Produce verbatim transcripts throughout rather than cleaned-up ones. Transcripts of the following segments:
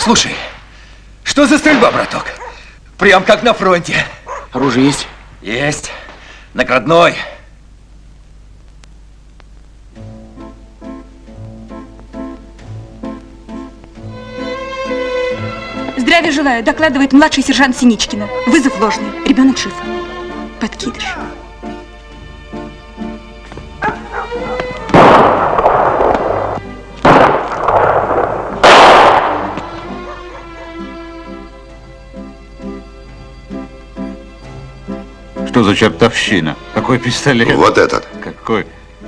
Слушай, что за стрельба, браток? Прям как на фронте. Оружие есть? Есть. Наградной. Здравия желаю, докладывает младший сержант Синичкина. Вызов ложный. Ребенок жив. Подкидыш. Что за чертовщина? Какой пистолет? Вот этот. Какой?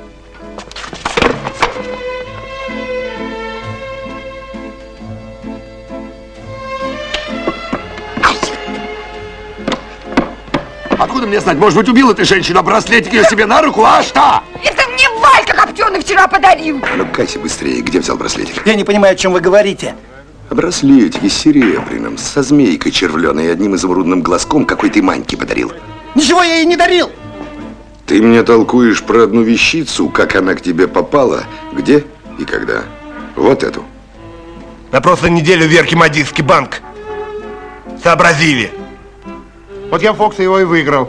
Откуда мне знать? Может быть, убила ты женщину, а браслетик ее себе на руку, а что? Это мне Валька Коптеный вчера подарил. Ну, кайся быстрее. Где взял браслетик? Я не понимаю, о чем вы говорите. Браслетик с серебряным, со змейкой червленой и одним изумрудным глазком, какой ты Маньке подарил. Ничего я ей не дарил. Ты мне толкуешь про одну вещицу, как она к тебе попала, где и когда. Вот эту. На прошлой неделе в Верхемадийский банк сообразили. Вот я Фокса его и выиграл.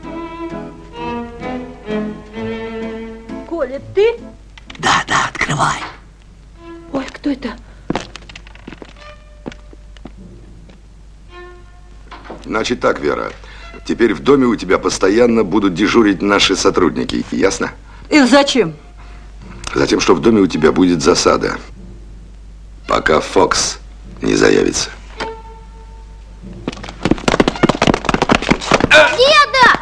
Коля, ты? Да, да, открывай. Ой, кто это? Значит так, Вера. Теперь в доме у тебя постоянно будут дежурить наши сотрудники. Ясно? И зачем? Затем, что в доме у тебя будет засада. Пока Фокс не заявится. Деда!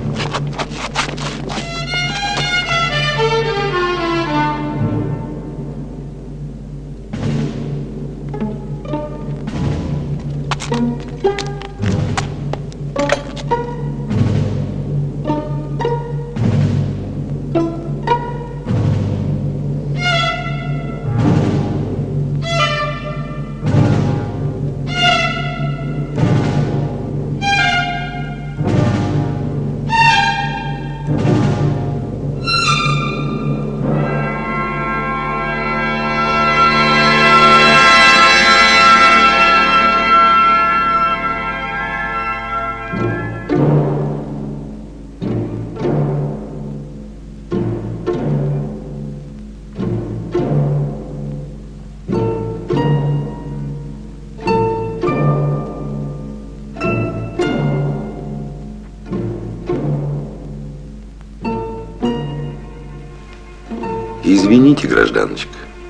Извините, гражданочка.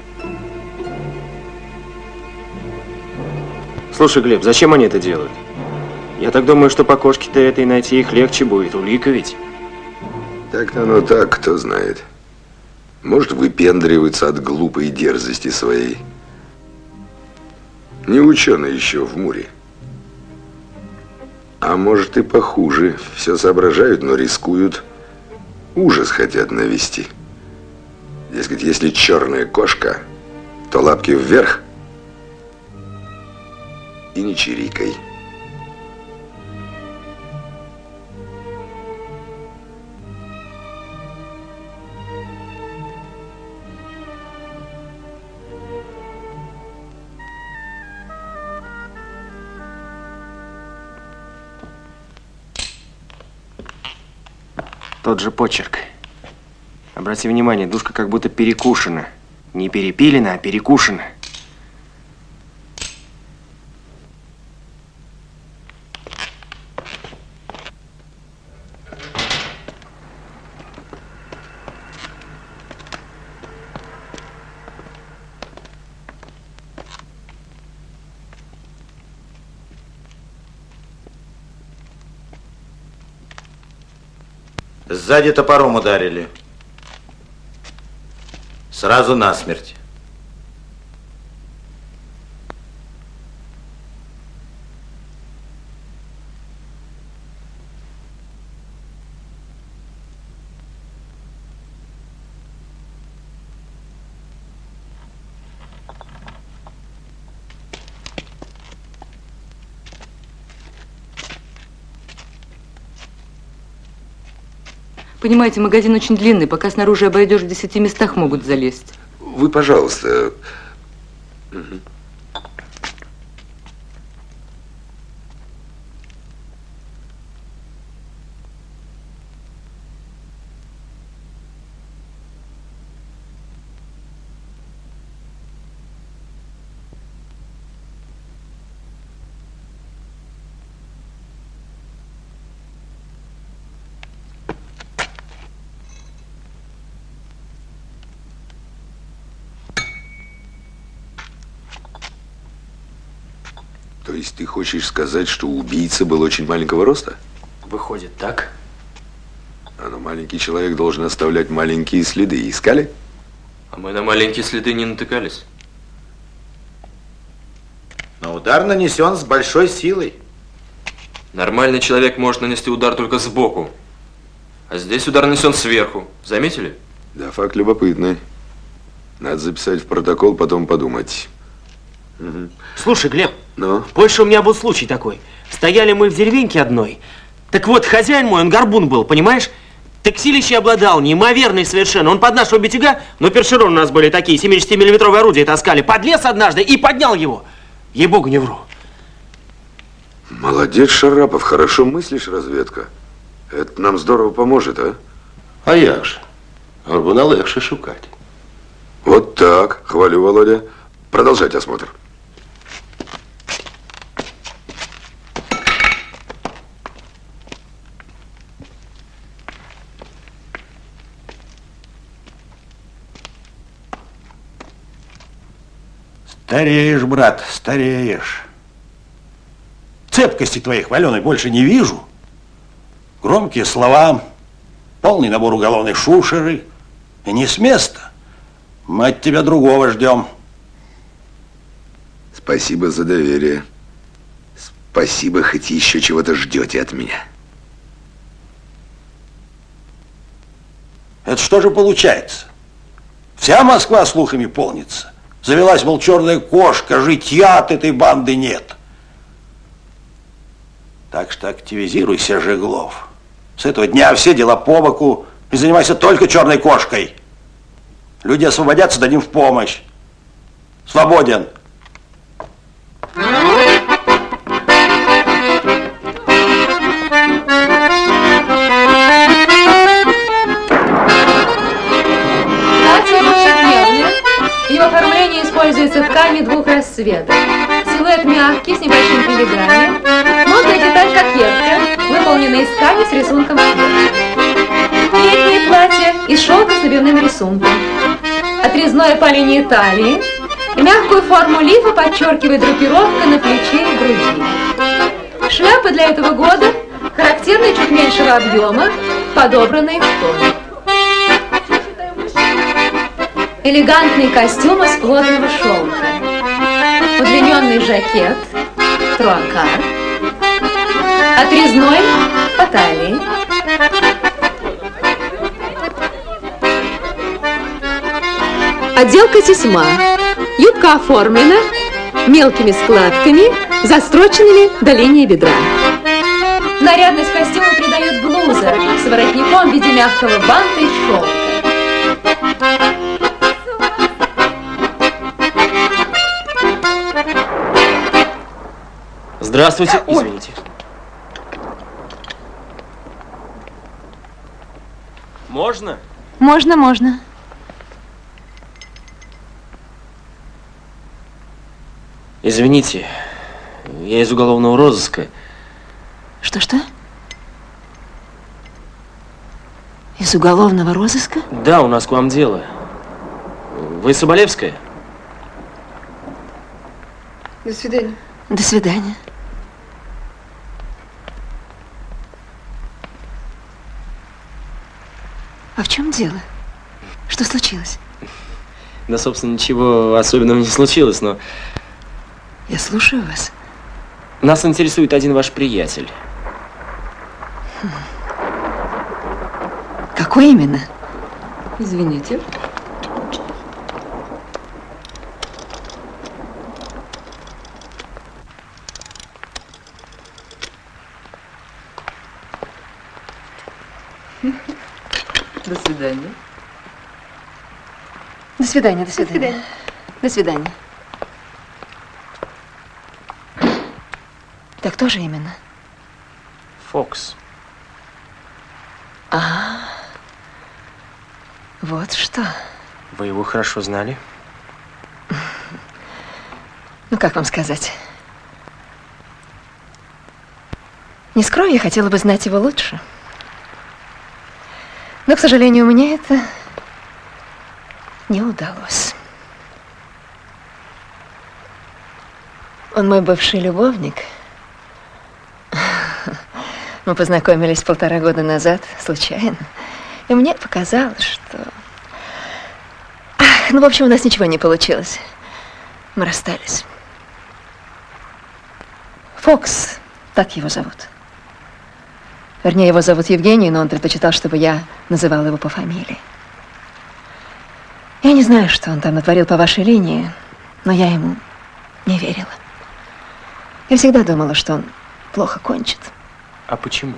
Слушай, Глеб, зачем они это делают? Я так думаю, что по кошке-то этой найти их легче будет. Улика ведь. Так оно так, кто знает. Может, выпендриваются от глупой дерзости своей. Не ученый еще в Муре. А может и похуже. Все соображают, но рискуют. Ужас хотят навести. Дескать, если черная кошка, то лапки вверх и не чирикай. Тот же почерк. Обрати внимание, душка как будто перекушена. Не перепилена, а перекушена. Сзади топором ударили. Сразу насмерть. Понимаете, магазин очень длинный, пока снаружи обойдешь, в десяти местах могут залезть. Вы, пожалуйста. То есть ты хочешь сказать, что убийца был очень маленького роста? Выходит так. А но маленький человек должен оставлять маленькие следы. Искали? А мы на маленькие следы не натыкались. Но удар нанесен с большой силой. Нормальный человек может нанести удар только сбоку. А здесь удар нанесен сверху. Заметили? Да, факт любопытный. Надо записать в протокол, потом подумать. Угу. Слушай, Глеб, ну? В Польше у меня был случай такой. Стояли мы в деревеньке одной. Так вот, хозяин мой, он горбун был, понимаешь? Так силище обладал, неимоверный совершенно. Он под нашего битюга, но першерон у нас были такие, семидесятимиллиметровые орудия таскали, подлез однажды и поднял его. Ей-богу, не вру. Молодец, Шарапов, хорошо мыслишь, разведка. Это нам здорово поможет, а? А як же? Горбуна легше шукать. Вот так, хвалю, Володя. Продолжать осмотр. Стареешь, брат, стареешь. Цепкости твоей хваленой больше не вижу. Громкие слова, полный набор уголовной шушеры. И не с места. Мы от тебя другого ждем. Спасибо за доверие. Спасибо, хоть еще чего-то ждете от меня. Это что же получается? Вся Москва слухами полнится. Завелась, мол, черная кошка, житья от этой банды нет. Так что активизируйся, Жеглов. С этого дня все дела по боку и занимайся только черной кошкой. Люди освободятся, дадим в помощь. Свободен. В оформлении используются ткани двух расцветок. Силуэт мягкий, с небольшим филигранью. Модная деталь кокетка, выполненная из ткани с рисунком сверху. Летнее платье из шелка с набивным рисунком. Отрезное по линии талии. Мягкую форму лифа подчеркивает драпировка на плече и груди. Шляпа для этого года характерна чуть меньшего объема, подобранная в тон. Элегантный костюм из плотного шелка, удлиненный жакет, труакар, отрезной по талии, отделка тесьма, юбка оформлена мелкими складками, застроченными до линии бедра. Нарядность костюма придает блуза с воротником в виде мягкого банта из шелка. Здравствуйте, извините. Можно? Можно, можно. Извините, я из уголовного розыска. Что-что? Из уголовного розыска? Да, у нас к вам дело. Вы Соболевская? До свидания. До свидания. А в чем дело? Что случилось? Да, собственно, ничего особенного не случилось, но... Я слушаю вас. Нас интересует один ваш приятель. Хм. Какой именно? Извините. До свидания. До свидания, до свидания. До свидания. Так кто же именно? Фокс. А, вот что. Вы его хорошо знали? Ну, как вам сказать? Не скрою, я хотела бы знать его лучше. Но, к сожалению, мне это не удалось. Он мой бывший любовник. Мы познакомились полтора года назад, случайно. И мне показалось, что... Ах, ну, в общем, у нас ничего не получилось. Мы расстались. Фокс, так его зовут. Вернее, его зовут Евгений, но он предпочитал, чтобы я называла его по фамилии. Я не знаю, что он там натворил по вашей линии, но я ему не верила. Я всегда думала, что он плохо кончит. А почему?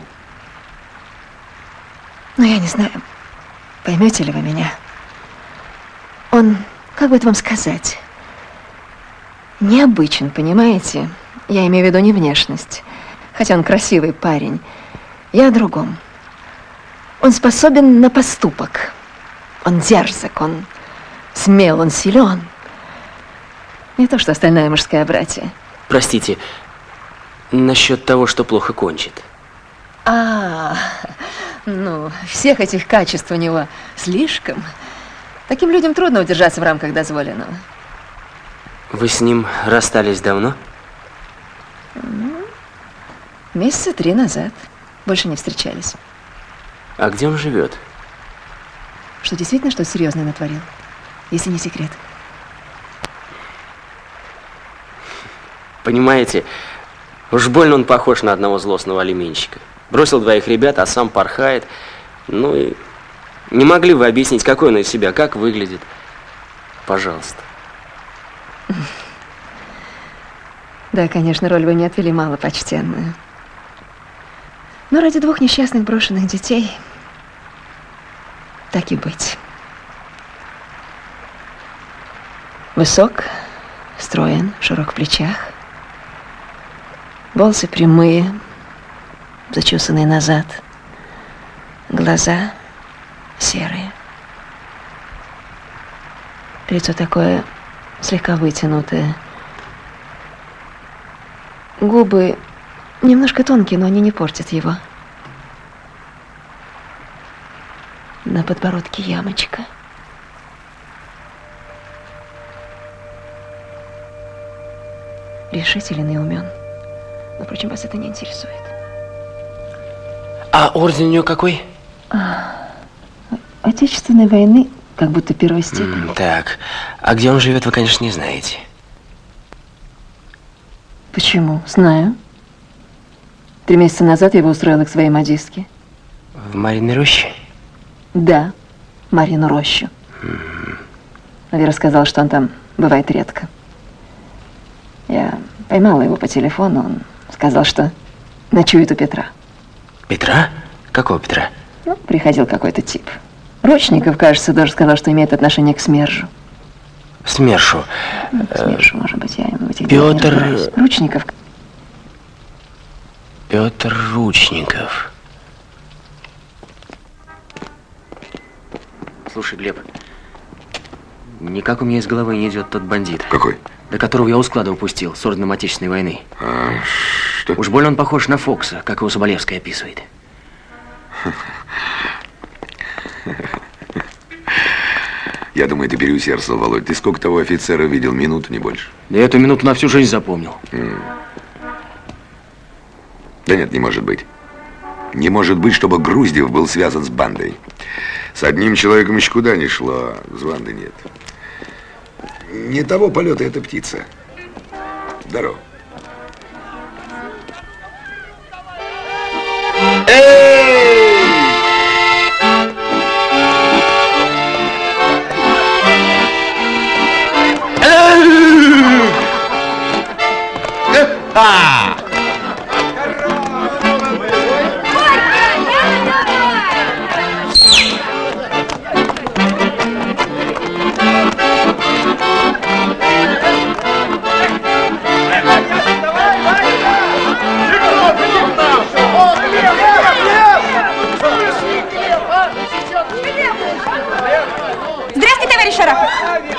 Ну, я не знаю, поймете ли вы меня. Он, как бы это вам сказать, необычен, понимаете? Я имею в виду не внешность, хотя он красивый парень. Я о другом. Он способен на поступок. Он дерзок, он смел, он силен. Не то, что остальная мужская братья. Простите, насчет того, что плохо кончит. А, ну, всех этих качеств у него слишком. Таким людям трудно удержаться в рамках дозволенного. Вы с ним расстались давно? Месяца три назад. Больше не встречались. А где он живет? Что, действительно что-то серьезное натворил? Если не секрет. Понимаете, уж больно он похож на одного злостного алименщика. Бросил двоих ребят, а сам порхает. Ну и не могли вы объяснить, какой он из себя, как выглядит? Пожалуйста. Да, конечно, роль вы мне отвели малопочтенную. Но ради двух несчастных брошенных детей так и быть. Высок, строен, широк в плечах. Волосы прямые, зачесанные назад. Глаза серые. Лицо такое слегка вытянутое. Губы немножко тонкие, но они не портят его. На подбородке ямочка. Решителен и умен. Но, впрочем, вас это не интересует. А орден у него какой? А, Отечественной войны, как будто первой степени. Mm, так, а где он живет, вы, конечно, не знаете. Почему? Знаю. Три месяца назад я его устроила к своей модистке. В Марьиной роще? Да, Марьину рощу. Mm-hmm. Но Вера сказала, что он там бывает редко. Я поймала его по телефону, он сказал, что ночует у Петра. Петра? Какого Петра? Ну, приходил какой-то тип. Рочников, кажется, тоже сказал, что имеет отношение к СМЕРШу. СМЕРШу? Ну, к СМЕРШу, может быть, я ему в этих Петр... Ручников. Петр Ручников. Слушай, Глеб, никак у меня из головы не идет тот бандит. Какой? До которого я у склада упустил с орденом Отечественной войны. А, что? Уж больно он похож на Фокса, как его Соболевский описывает. Я думаю, ты переусердствовал, Володь. Ты сколько того офицера видел? Минуту, не больше. Да эту минуту на всю жизнь запомнил. Mm. Да нет, не может быть. Не может быть, чтобы Груздев был связан с бандой. С одним человеком еще куда ни шло, а с бандой нет. Не того полета эта птица. Здорово. А! Здравствуйте, товарищ Шарапов.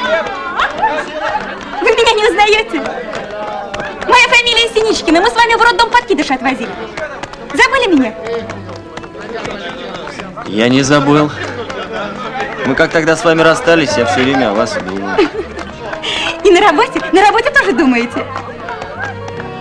Вы меня не узнаете? Моя фамилия Синичкина. Мы с вами в роддом подкидыша отвозили. Забыли меня? Я не забыл. Мы как тогда с вами расстались, я все время о вас думаю. И на работе? На работе тоже думаете?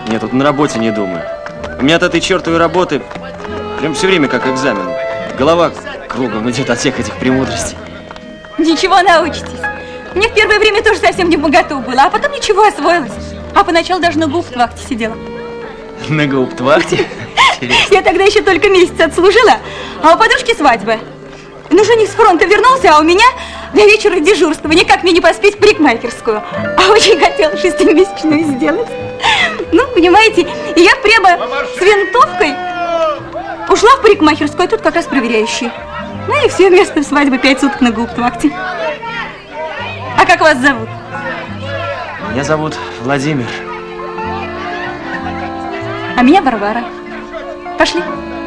Нет, тут на работе не думаю. У меня от этой чертовой работы прям все время как экзамен. Голова кругом идет от всех этих премудростей. Ничего, научитесь. Мне в первое время тоже совсем не богато было, а потом ничего, освоилась. А поначалу даже на гауптвахте сидела. На гауптвахте? Я тогда еще только месяц отслужила, а у подружки свадьба. Ну, жених с фронта вернулся, а у меня до вечера дежурства. Никак мне не поспеть в парикмахерскую. А очень хотела шестимесячную сделать. Ну, понимаете, и я прямо с винтовкой ушла в парикмахерскую, а тут как раз проверяющие. Ну и все, вместо свадьбы пять суток на гауптвахте. А как вас зовут? Меня зовут Владимир. А меня Варвара. Пошли.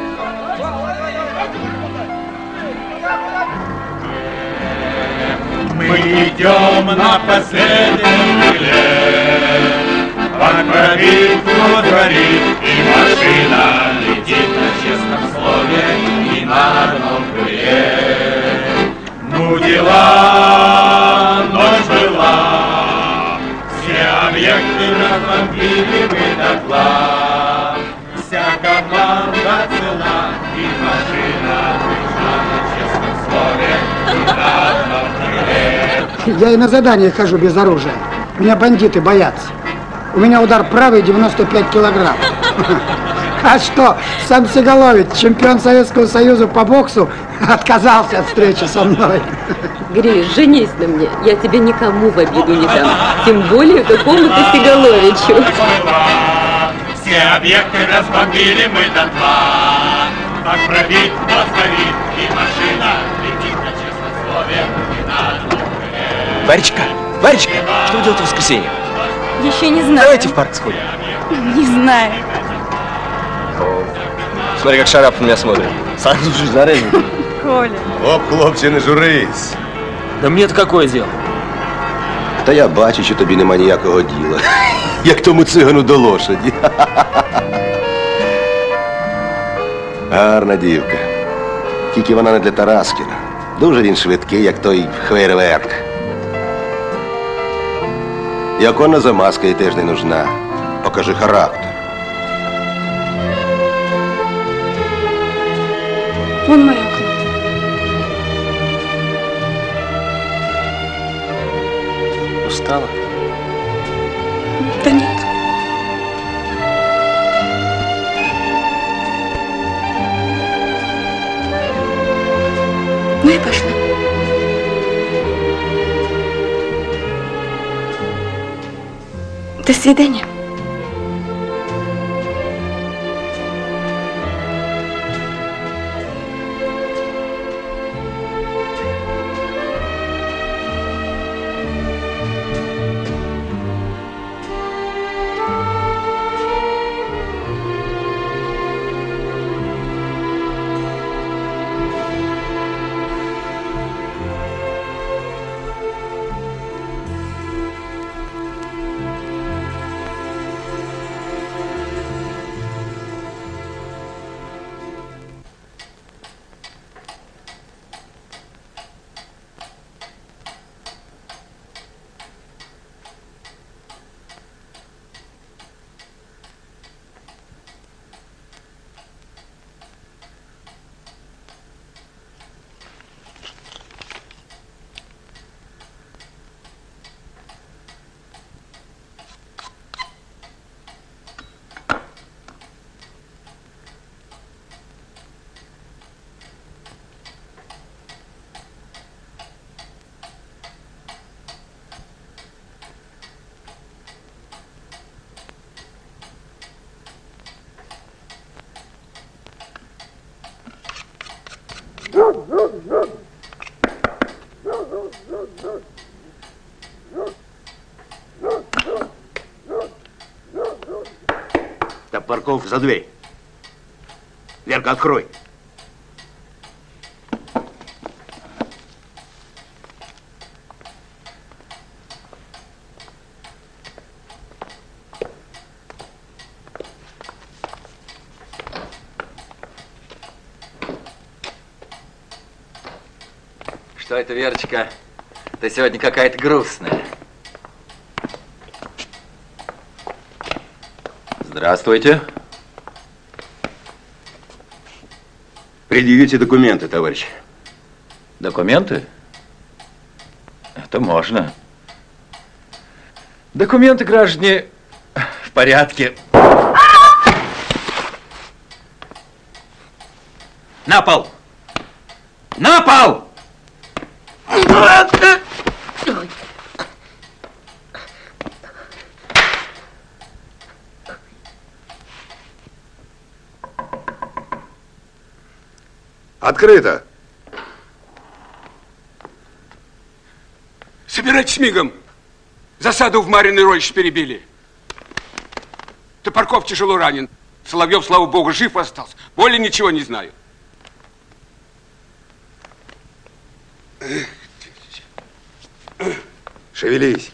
Мы идем на последнем крыле, банк пробит, творит, и машина летит на честном слове и на одном крыле. Ну дела, ночь была, все объекты разбомбили мы дотла, вся команда цела, и машина пришла на честном слове и на одном крыле. Я и на задание хожу без оружия. Меня бандиты боятся. У меня удар правый девяносто пять килограмм. А что, сам Сигалович, чемпион Советского Союза по боксу, отказался от встречи со мной. Гриш, женись на мне. Я тебя никому в обиду не дам. Тем более какому-то Сигаловичу. Все объекты разбомбили мы дотла. Так пробить, но сгорит, и машина летит на честном слове и на одном крыле. Варечка, Варечка, что вы делаете в воскресенье? Еще не знаю. Давайте в парк сходим. Не знаю. Смотри, как Шарап на меня смотрит. Сам слушай, зарезан. Коля. Оп, хлопці, не журись. Да мне-то какое дело? Та я бачу, що тобі нема ніякого діла. Як тому цигану до лошаді. Гарна дівка. Тільки вона не для Тараскіна. Дуже він швидкий, як той фейерверк. І оконна замазка їй теж не нужна. Покажи характер. Вон моє окно. Устала? Да нет. Ну и пошла. До свидания. Топорков, за дверь. Верка, открой. Что это, Верочка? Ты сегодня какая-то грустная. Здравствуйте. Предъявите документы, товарищ. Документы? Это можно. Документы, граждане, в порядке. На пол! На пол! Открыто. Собирайтесь мигом. Засаду в Марьиной роще перебили. Топорков тяжело ранен. Соловьев, слава богу, жив остался. Более ничего не знаю. Шевелись.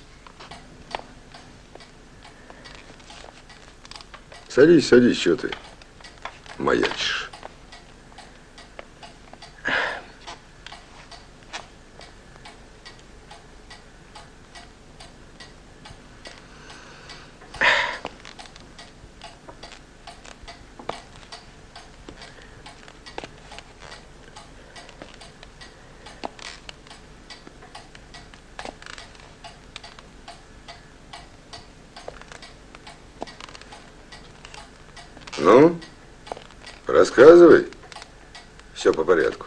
Садись, садись, что ты маячишь. Ну, рассказывай. Все по порядку.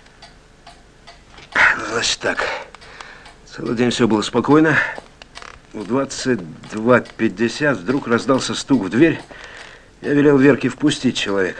Значит так. Целый день все было спокойно. В двадцать два пятьдесят вдруг раздался стук в дверь. Я велел Верке впустить человека.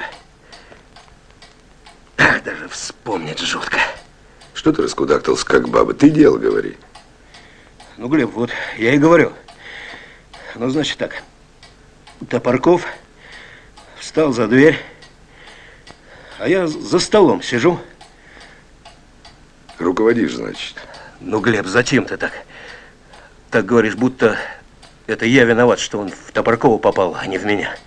Ах, даже вспомнить жутко. Что ты раскудахтался, как баба? Ты дело говори. Ну, Глеб, вот я и говорю. Ну, значит так. Топорков встал за дверь, а я за столом сижу. Руководишь, значит? Ну, Глеб, зачем ты так? Так говоришь, будто это я виноват, что он в Топоркова попал, а не в меня.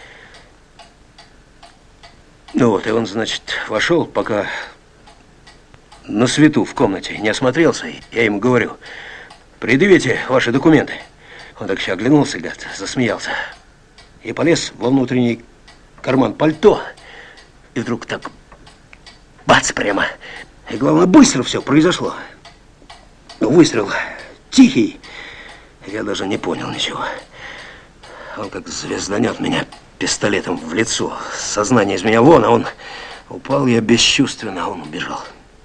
Ну вот, и он, значит, вошел, пока на свету в комнате не осмотрелся. Я ему говорю: предъявите ваши документы. Он так еще оглянулся, гад, засмеялся. И полез во внутренний карман пальто. И вдруг так бац прямо. И главное, быстро все произошло. Ну, выстрел тихий. Я даже не понял ничего. Он как звезданет меня пистолетом в лицо. Сознание из меня вон, а он упал, я бесчувственно, а он убежал.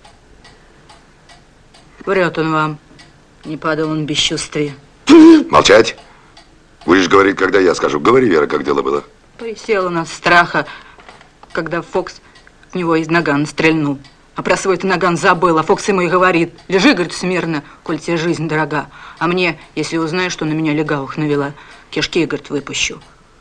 Врет он вам. Не падал он в бесчувствие. Молчать. Будешь говорить, когда я скажу. Говори, Вера, как дело было. Присел он от страха, когда Фокс в него из нагана стрельнул. А про свой-то наган забыл, а Фокс ему и говорит: лежи, говорит, смирно, коль тебе жизнь дорога. А мне, если узнаешь, что на меня легавых навела, кишки, говорит, выпущу.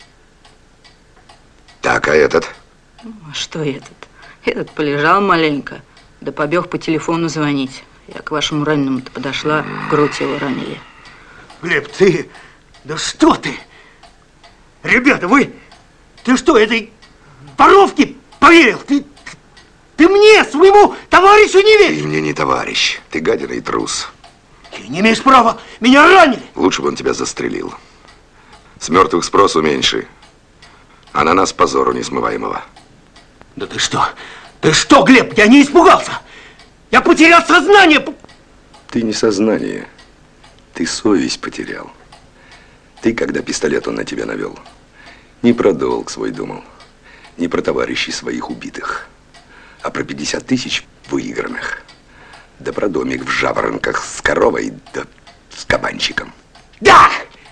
Так, а этот? Ну, а что этот? Этот полежал маленько, да побег по телефону звонить. Я к вашему раненому-то подошла, грудь его ранили. Глеб, ты... Да что ты? Ребята, вы... Ты что, этой воровке поверил? Ты... Ты мне, своему товарищу, не веришь? Ты мне не товарищ. Ты гадина и трус. Ты не имеешь права. Меня ранили. Лучше бы он тебя застрелил. С мертвых спросу меньше. А на нас позору несмываемого. Да ты что? Ты что, Глеб? Я не испугался. Я потерял сознание. Ты не сознание. Ты совесть потерял. Ты, когда пистолет он на тебя навел, не про долг свой думал, не про товарищей своих убитых, а про пятьдесят тысяч выигранных. Да про домик в Жаворонках с коровой, да с кабанчиком. Да!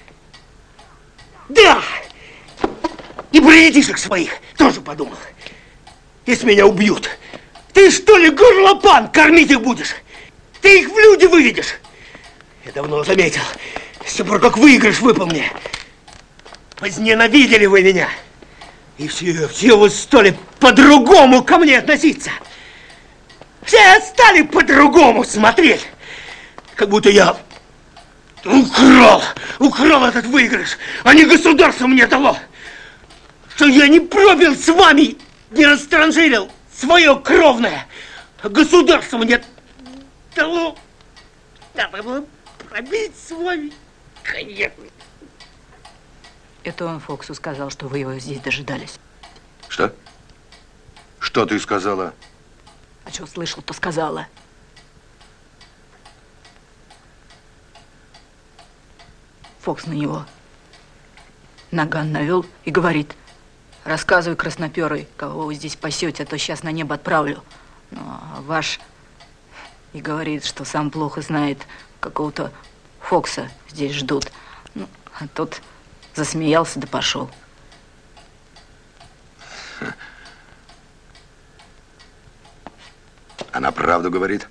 Да! И про детишек своих тоже подумал. Если меня убьют, ты что ли, горлопан, кормить их будешь? Ты их в люди выведешь. Я давно заметил, с тех пор, как выигрыш выпал мне. Возненавидели вы меня. И все, все вы стали по-другому ко мне относиться. Все стали по-другому смотреть. Как будто я украл, украл этот выигрыш, а не государство мне дало. Что я не пробил с вами, не растранжирил свое кровное, а государство мне дало. Надо было пробить с вами, конечно. Это он Фоксу сказал, что вы его здесь дожидались. Что? Что ты сказала? А что слышал, то сказала. Фокс на него наган навел и говорит: рассказывай, красноперый, кого вы здесь пасете, а то сейчас на небо отправлю. Ну, а ваш и говорит, что сам плохо знает, какого-то Фокса здесь ждут. Ну, а тот засмеялся да пошел. Она правду говорит?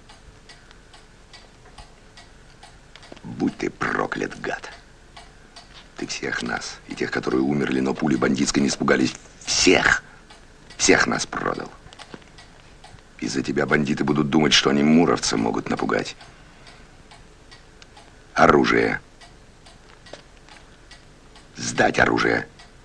Будь ты проклят, гад. Ты всех нас, и тех, которые умерли, но пули бандитской не испугались, всех, всех нас продал. Из-за тебя бандиты будут думать, что они муровца могут напугать. Оружие. Сдать оружие.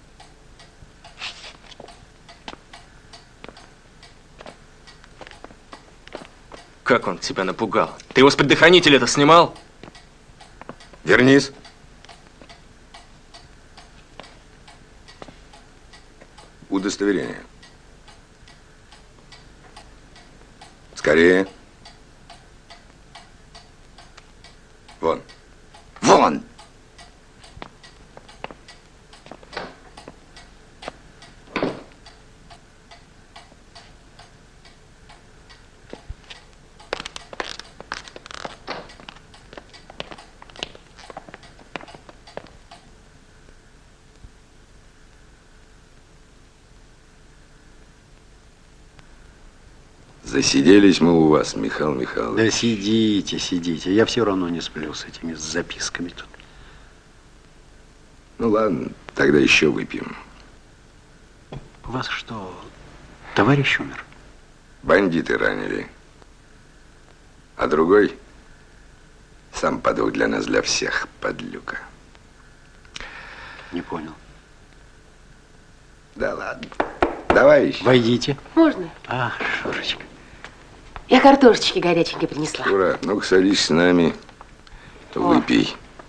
Как он тебя напугал? Ты его с предохранителя-то снимал? Вернись. Удостоверение. Скорее. Вон. Вон! Засиделись мы у вас, Михаил Михайлович. Да сидите, сидите. Я все равно не сплю с этими записками тут. Ну ладно, тогда еще выпьем. У вас что, товарищ умер? Бандиты ранили. А другой сам подох для нас, для всех, подлюка. Не понял. Да ладно. Давай еще. Войдите. Можно? А, Шурочка. Я картошечки горяченькой принесла. Ура, ну-ка садись с нами, выпей.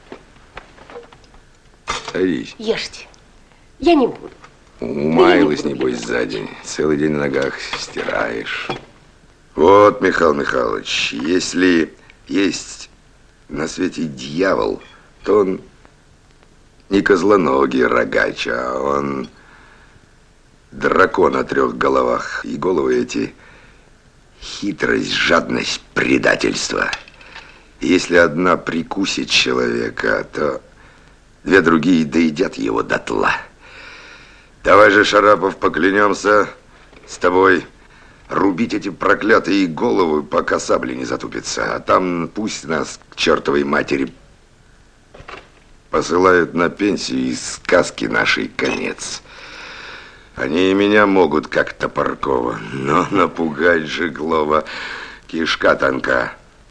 Садись. Ешьте. Я не буду. Умаялась, небось, за день. Целый день на ногах стираешь. Вот, Михаил Михайлович, если есть на свете дьявол, то он не козлоногий рогач, а он дракон о трех головах. И головы эти хитрость, жадность, предательство. И если одна прикусит человека, то две другие доедят его дотла. Давай же, Шарапов, поклянемся с тобой рубить эти проклятые головы, пока сабли не затупятся. А там пусть нас к чертовой матери посылают на пенсию, и сказки нашей конец. Они и меня могут, как Топоркова, но напугать Жиглова кишка тонка.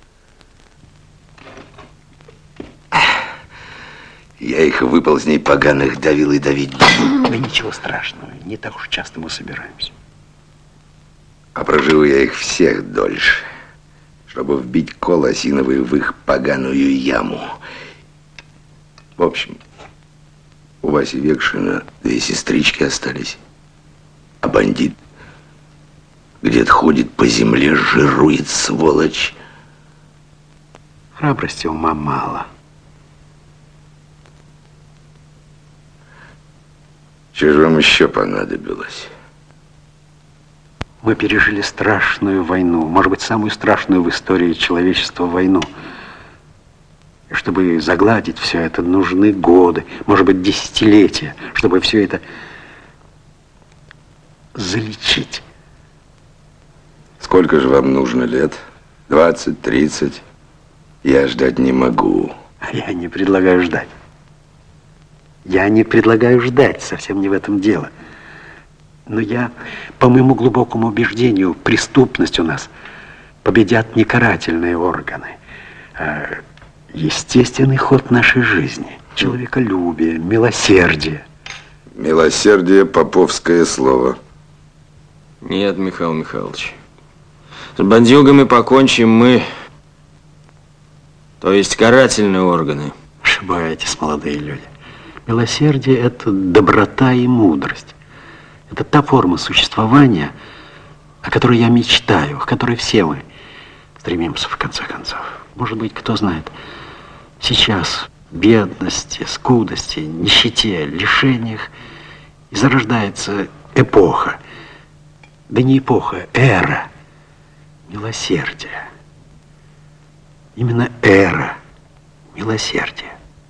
Я их выползней поганых давил и давить буду. Да ничего страшного, не так уж часто мы собираемся. А проживу я их всех дольше, чтобы вбить кол осиновый в их поганую яму. В общем, у Васи Векшина две сестрички остались. А бандит где-то ходит по земле, жирует, сволочь. Храбрости ума мало. Что же вам еще понадобилось? Мы пережили страшную войну, может быть, самую страшную в истории человечества войну. И чтобы загладить все это, нужны годы, может быть, десятилетия, чтобы все это залечить. Сколько же вам нужно лет? Двадцать, тридцать? Я ждать не могу. Я не предлагаю ждать. Я не предлагаю ждать, совсем не в этом дело. Но я, по моему глубокому убеждению, преступность у нас победят не карательные органы, а естественный ход нашей жизни. Человеколюбие, милосердие. Милосердие — поповское слово. Нет, Михаил Михайлович. С бандюгами покончим мы, то есть карательные органы. Ошибаетесь, молодые люди. Милосердие – это доброта и мудрость. Это та форма существования, о которой я мечтаю, к которой все мы стремимся в конце концов. Может быть, кто знает, сейчас в бедности, скудости, нищете, лишениях и зарождается эпоха. Да не эпоха, эра милосердия. Именно эра милосердия.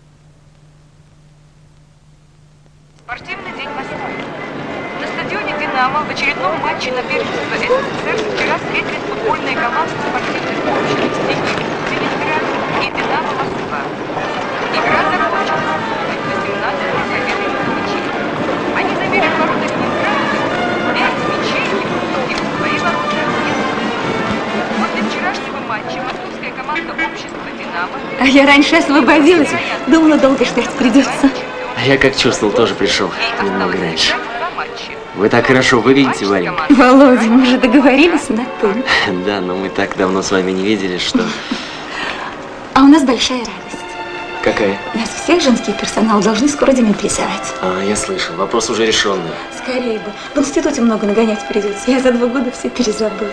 Спортивный день в Москве. На стадионе «Динамо» в очередном матче на первенство СССР вчера встретились футбольные команды спортивных общностей «Ленинград» и «Динамо Москва». Игра закончилась восемнадцатой победой москвичей. Они забили в ворота ленинградцев пять мячей и пропустили в свои ворота нет. После вчерашнего матча московская команда общества «Динамо». А я раньше освободилась. Думала, долго ждать придется. А я как чувствовал, тоже пришел немного раньше. Вы так хорошо выглядите, Варенька. Володя, мы же договорились на «ты». Да, но мы так давно с вами не виделись, что... А у нас большая радость. Какая? Нас всех женский персонал должны скоро демилитаризовать. А, я слышал. Вопрос уже решенный. Скорее бы. В институте много нагонять придется. Я за два года все перезабыла.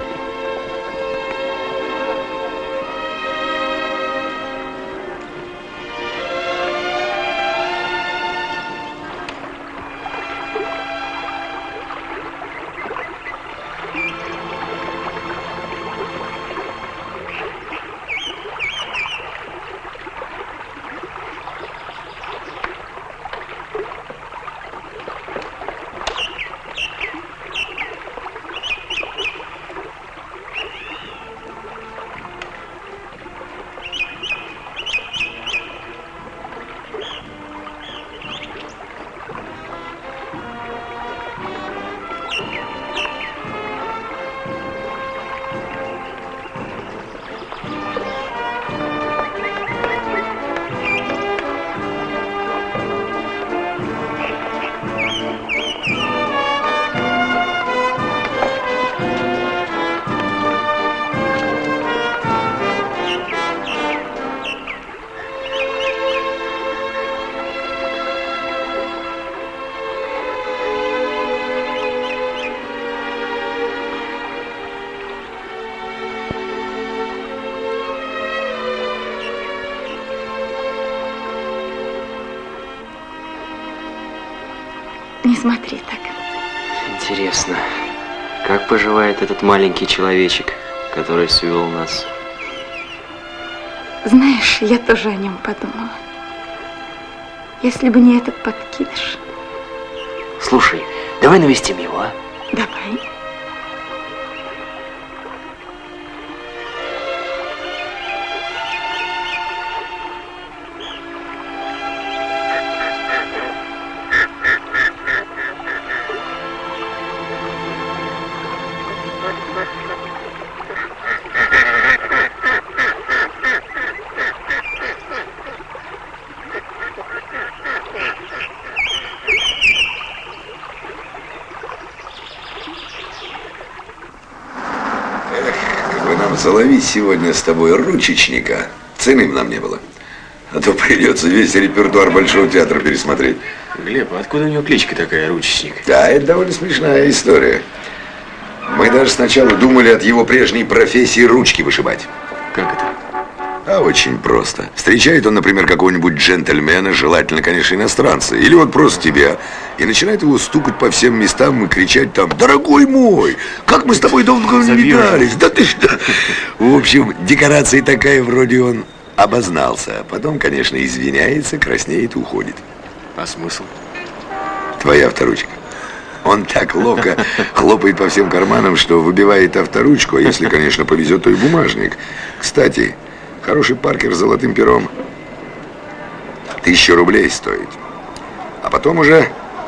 Не смотри так. Интересно, как поживает этот маленький человечек, который свел нас? Знаешь, я тоже о нем подумала. Если бы не этот подкидыш. Слушай, давай навестим его, а? Давай. Заловить сегодня с тобой ручечника. Цены нам не было. А то придется весь репертуар Большого театра пересмотреть. Глеб, а откуда у него кличка такая, Ручечник? Да, это довольно смешная история. Мы даже сначала думали от его прежней профессии ручки вышибать. Как это? А очень просто. Встречает он, например, какого-нибудь джентльмена, желательно, конечно, иностранца, или вот просто тебя, и начинает его стукать по всем местам и кричать там: «Дорогой мой, как мы с тобой долго не видались, да ты что?» В общем, декорация такая, вроде он обознался, а потом, конечно, извиняется, краснеет и уходит. А смысл? Твоя авторучка. Он так ловко хлопает по всем карманам, что выбивает авторучку, а если, конечно, повезет, то и бумажник. Кстати, хороший Паркер с золотым пером тысячу рублей стоит. А потом уже,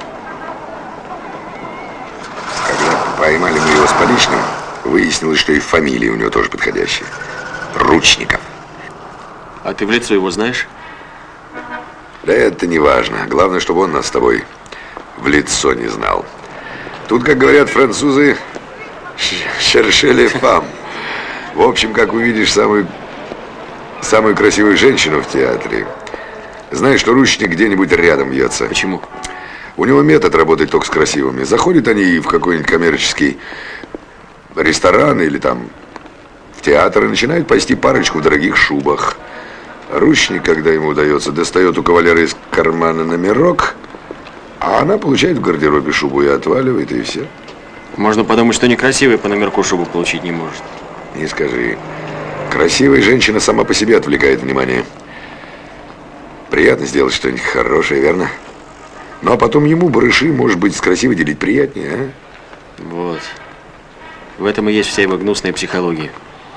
когда поймали мы его с поличным, выяснилось, что и фамилия у него тоже подходящая. Ручников. А ты в лицо его знаешь? Да это не важно. Главное, чтобы он нас с тобой в лицо не знал. Тут, как говорят французы, «cherchez les femmes». В общем, как увидишь самую, самую красивую женщину в театре, Знаешь, что ручник где-нибудь рядом вьется. Почему? У него метод работает только с красивыми. Заходят они в какой-нибудь коммерческий ресторан или там в театр и начинают пасти парочку в дорогих шубах. Ручник, когда ему удается, достает у кавалера из кармана номерок, а она получает в гардеробе шубу и отваливает, и все. Можно подумать, что некрасивый по номерку шубу получить не может. Не скажи. Красивая женщина сама по себе отвлекает внимание. Приятно сделать что-нибудь хорошее, верно? Ну, а потом ему, барыши, может быть, с красивой делить приятнее, а? Вот. В этом и есть вся его гнусная психология.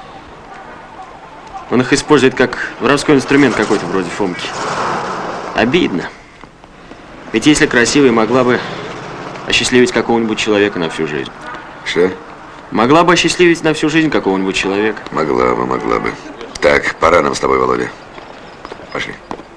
Он их использует как воровской инструмент какой-то, вроде Фомки. Обидно. Ведь если красивая могла бы осчастливить какого-нибудь человека на всю жизнь. Что? Могла бы осчастливить на всю жизнь какого-нибудь человека. Могла бы, могла бы. Так, пора нам с тобой, Володя. Пошли.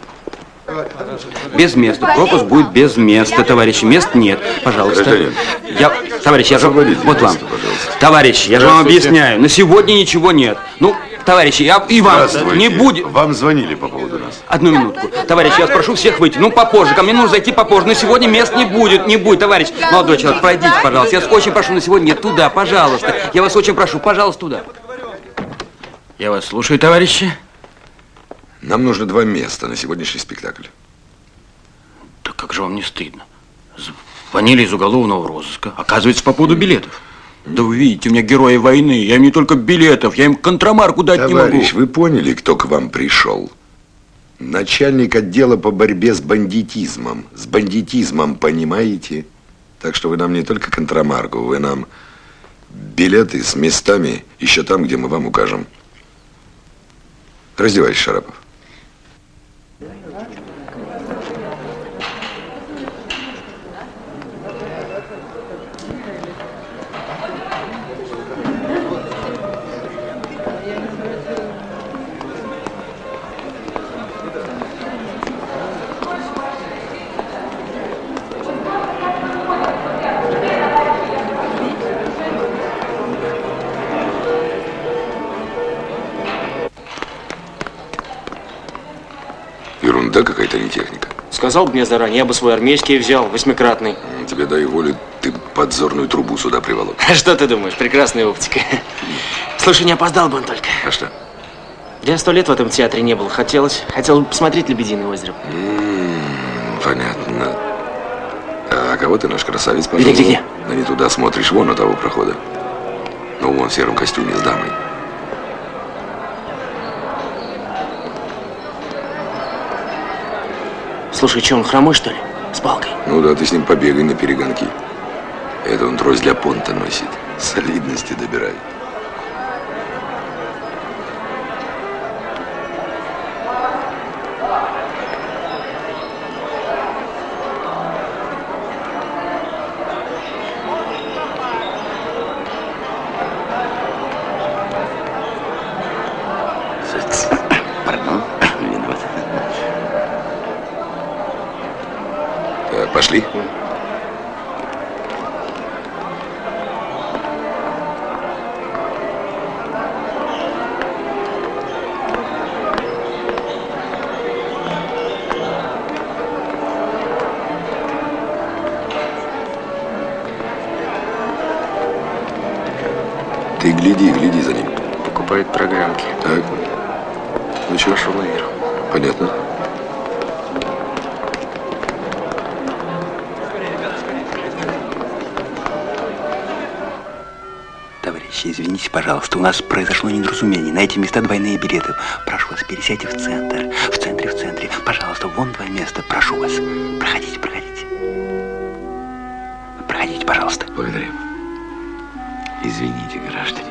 Без места. Пропуск будет без места, товарищи. Мест нет. Пожалуйста. Гражданин. Я, товарищ, я же... Вот вам. Товарищ, я же вам объясняю. На сегодня ничего нет. Ну, товарищи, я и вам не будет. Вам звонили по поводу нас. Одну минутку. Товарищ, я прошу всех выйти. Ну, попозже. Ко мне нужно зайти попозже. На сегодня мест не будет. Не будет, товарищ. Молодой человек, пройдите, пожалуйста. Я вас очень прошу на сегодня. Нет, туда, пожалуйста. Я вас очень прошу. Пожалуйста, туда. Я вас слушаю, товарищи. Нам нужно два места на сегодняшний спектакль. Так как же вам не стыдно? Звонили из уголовного розыска. Оказывается, по поводу билетов. Да вы видите, у меня герои войны. Я им не только билетов, я им контрамарку дать Товарищ, не могу. Товарищ, вы поняли, кто к вам пришел? Начальник отдела по борьбе с бандитизмом. С бандитизмом, понимаете? Так что вы нам не только контрамарку, вы нам билеты с местами еще там, где мы вам укажем. Раздевайся, Шарапов. Ерунда какая-то, не техника. Сказал бы мне заранее, я бы свой армейский взял, восьмикратный. Тебе дай волю, ты подзорную трубу сюда приволок. Что ты думаешь, прекрасная оптика. Слушай, не опоздал бы он только. А что? Я сто лет в этом театре не был. Хотелось, хотел бы посмотреть «Лебединое озеро». М-м, понятно. А кого ты, наш красавец, пожалуйста? Где, где, где? Да не туда смотришь, вон у того прохода. Ну, вон в сером костюме с дамой. Слушай, что, он хромой, что ли? С палкой? Ну да, ты с ним побегай на перегонки. Это он трость для понта носит. Солидности добирает. Пардон, виноват. Так, пошли. Ты гляди, гляди за ним. Покупает программки. Так. Ну что? Пошел наверх. Понятно. Товарищи, извините, пожалуйста, у нас произошло недоразумение. На эти места двойные билеты. Прошу вас, пересядьте в центр. В центре, в центре. Пожалуйста, вон два места. Прошу вас. Проходите, проходите. Проходите, пожалуйста. Благодарим. Извините, граждане.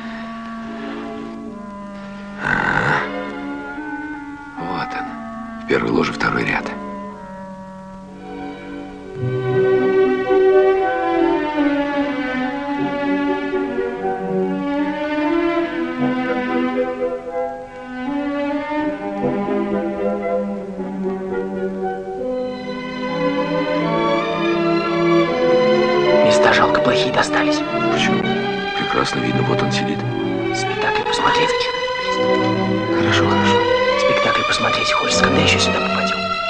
А-а-а. Вот он. В первой ложе второй ряд. Места жалко, плохие достались. Почему? Прекрасно видно, вот он сидит. Спектакль посмотреть. Хорошо, хорошо. Спектакль посмотреть хочется, когда еще сюда попадем.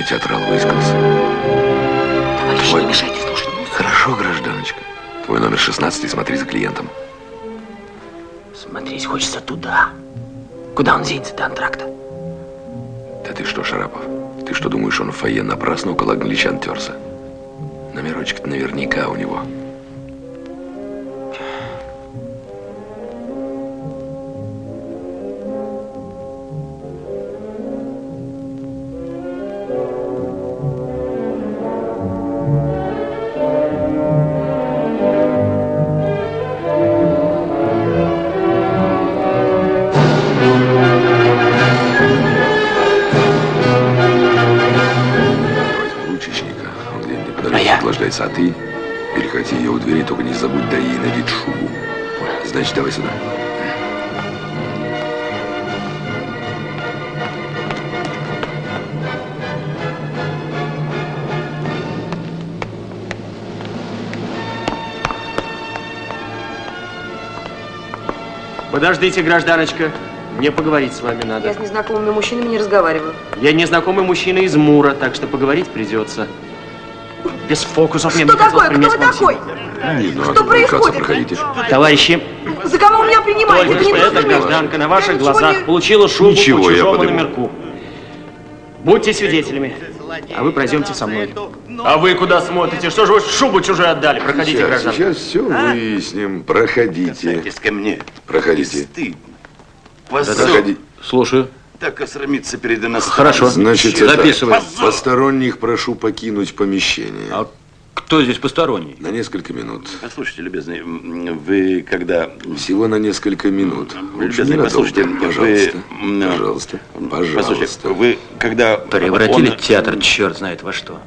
Отличный театрал выискался. Товарищ, Твой... не мешайте слушать музыку. Хорошо, гражданочка. Твой номер шестнадцатый, смотри за клиентом. Смотреть хочется туда. Куда он зинется до антракта? Да ты что, Шарапов? Ты что думаешь, он в фойе напрасно около англичан терся? Номерочек-то наверняка у него. А ты перехвати ее у двери, только не забудь, дай ей надеть шубу. Значит, давай сюда. Подождите, гражданочка. Мне поговорить с вами надо. Я с незнакомыми мужчинами не разговариваю. Я незнакомый мужчина из Мура, так что поговорить придется. Без фокусов. Что такое? Кто вы такой? Не надо, Что происходит? Проходите. Товарищи, За кого вы меня принимаете? только Это не что эта просто гражданка на ваших Я ничего глазах не- получила шубу Ничего, по я чужому подыму. номерку. Будьте свидетелями. А вы пройдемте со мной. А вы куда смотрите? Что же вы шубу чужую отдали? Проходите, Сейчас, гражданка. сейчас все выясним. Проходите. ко мне. Проходите. Ты. Проходи. Слушаю. Так осрамиться перед иностранцем. Хорошо. Значит, Записывай. это, посторонних прошу покинуть помещение. А кто здесь посторонний? На несколько минут. Послушайте, любезный, м, вы когда... Всего на несколько минут. Лучше Любезный, ненадолго. послушайте, Пожалуйста. вы... м, Пожалуйста. Пожалуйста. Послушайте, вы когда... Превратили он- театр черт знает во что.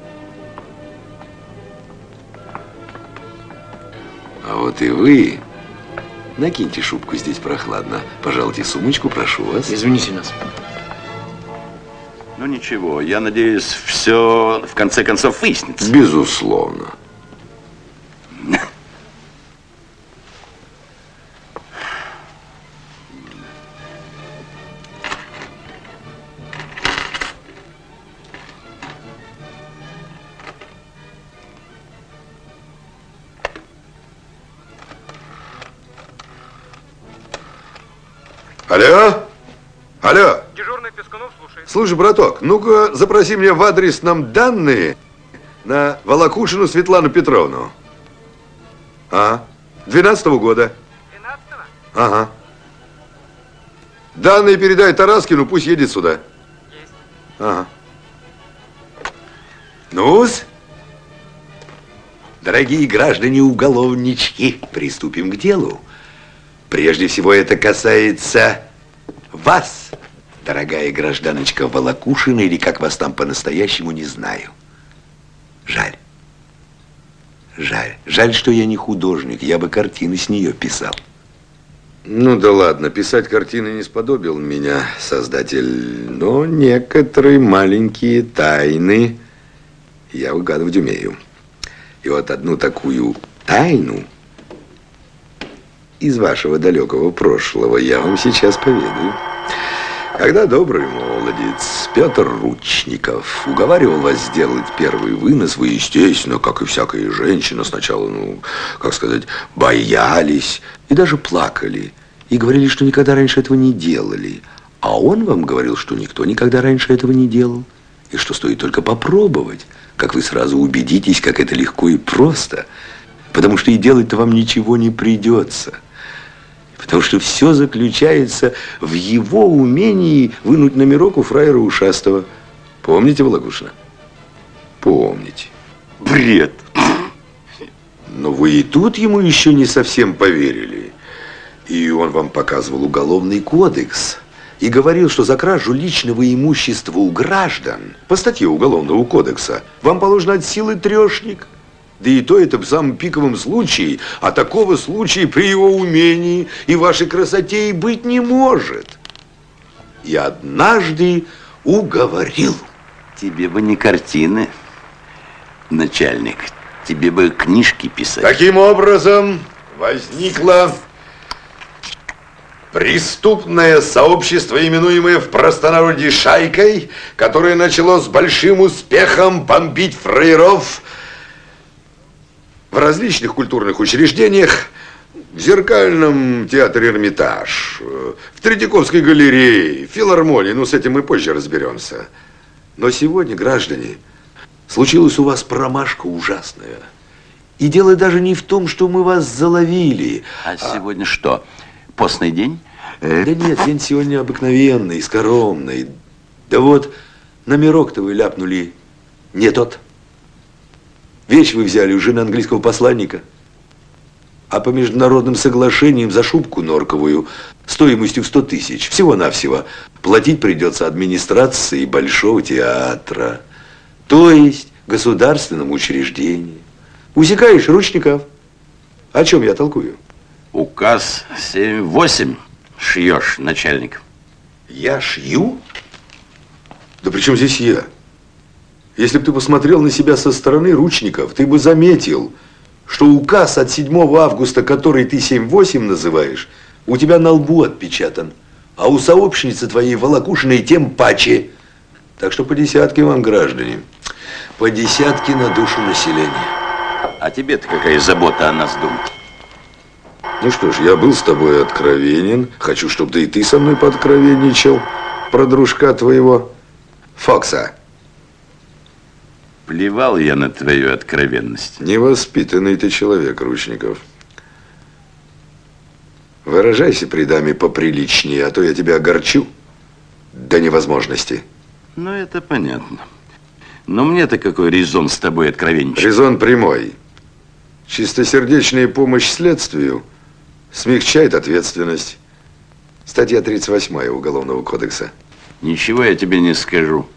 А вот и вы. Накиньте шубку, здесь прохладно. Пожалуйте сумочку, прошу вас. Извините нас. Ну ничего, я надеюсь, все в конце концов выяснится. Безусловно. Алло? Алло? Дежурный Пескунов слушает. Слушай, браток, ну-ка запроси мне в адресном данные на Волокушину Светлану Петровну. А? двенадцатого года. двенадцатого? Ага. Данные передай Тараскину, пусть едет сюда. Есть. Ага. Ну-с. Дорогие граждане-уголовнички, приступим к делу. Прежде всего, это касается вас, дорогая гражданочка Волокушина, или как вас там по-настоящему, не знаю. Жаль. Жаль. Жаль, что я не художник, я бы картины с нее писал. Ну да ладно, писать картины не сподобил меня создатель, но некоторые маленькие тайны я выгадывать умею. И вот одну такую тайну из вашего далекого прошлого я вам сейчас поведаю. Когда добрый молодец Петр Ручников уговаривал вас сделать первый вынос, вы, естественно, как и всякая женщина, сначала, ну, как сказать, боялись и даже плакали. И говорили, что никогда раньше этого не делали. А он вам говорил, что никто никогда раньше этого не делал. И что стоит только попробовать, как вы сразу убедитесь, как это легко и просто. Потому что и делать-то вам ничего не придется. Потому что все заключается в его умении вынуть номерок у фраера ушастого. Помните, Волокушина? Помните. Бред. Но вы и тут ему еще не совсем поверили. И он вам показывал уголовный кодекс. И говорил, что за кражу личного имущества у граждан по статье Уголовного кодекса вам положено от силы трешник. Да и то это в самом пиковом случае, а такого случая при его умении и вашей красоте и быть не может. И однажды уговорил. Тебе бы не картины, начальник. Тебе бы книжки писать. Таким образом, возникла Преступное сообщество, именуемое в простонародье «Шайкой», которое начало с большим успехом бомбить фраеров в различных культурных учреждениях, в Зеркальном театре «Эрмитаж», в Третьяковской галерее, в филармонии, ну, с этим мы позже разберемся. Но сегодня, граждане, случилась у вас промашка ужасная. И дело даже не в том, что мы вас заловили. А, а... сегодня что? Постный день? Да нет, день сегодня обыкновенный, скоромный. Да вот, номерок-то вы ляпнули не тот. Вещь вы взяли у жены английского посланника. А по международным соглашениям за шубку норковую стоимостью в сто тысяч, всего-навсего, платить придется администрации Большого театра, то есть государственному учреждению. Усекаешь Ручников. О чем я толкую? Указ семь восемь шьешь, начальник. Я шью? Да при чем здесь я? Если бы ты посмотрел на себя со стороны, Ручников, ты бы заметил, что указ от седьмого августа, который ты семь восемь называешь, у тебя на лбу отпечатан, а у сообщницы твоей Волокушиной тем паче. Так что по десятке вам, граждане, по десятке на душу населения. А тебе-то какая забота о нас думать? Ну что ж, я был с тобой откровенен. Хочу, чтобы да и ты со мной пооткровенничал про дружка твоего Фокса. Плевал я на твою откровенность. Невоспитанный ты человек, Ручников. Выражайся при даме поприличнее, а то я тебя огорчу до невозможности. Ну, это понятно. Но мне-то какой резон с тобой откровенничать? Резон прямой. Чистосердечная помощь следствию смягчает ответственность. Статья тридцать восьмая Уголовного кодекса. Ничего я тебе не скажу.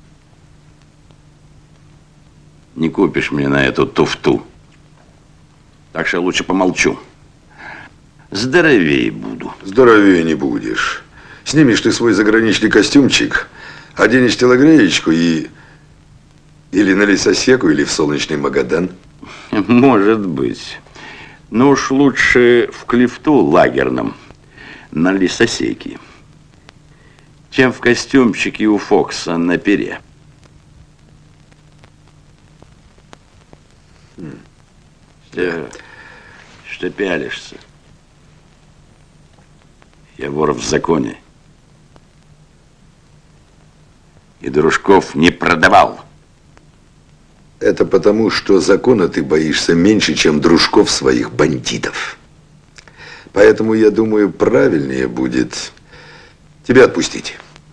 Не купишь мне на эту туфту. Так что лучше помолчу. Здоровее буду. Здоровее не будешь. Снимешь ты свой заграничный костюмчик, оденешь телогреечку и... Или на лесосеку, или в солнечный Магадан. Может быть. Но уж лучше в клифту лагерном, на лесосеке, чем в костюмчике у Фокса на пере. Что, что пялишься? Я вор в законе. И дружков не продавал. Это потому, что закона ты боишься меньше, чем дружков своих бандитов. Поэтому, я думаю, правильнее будет тебя отпустить.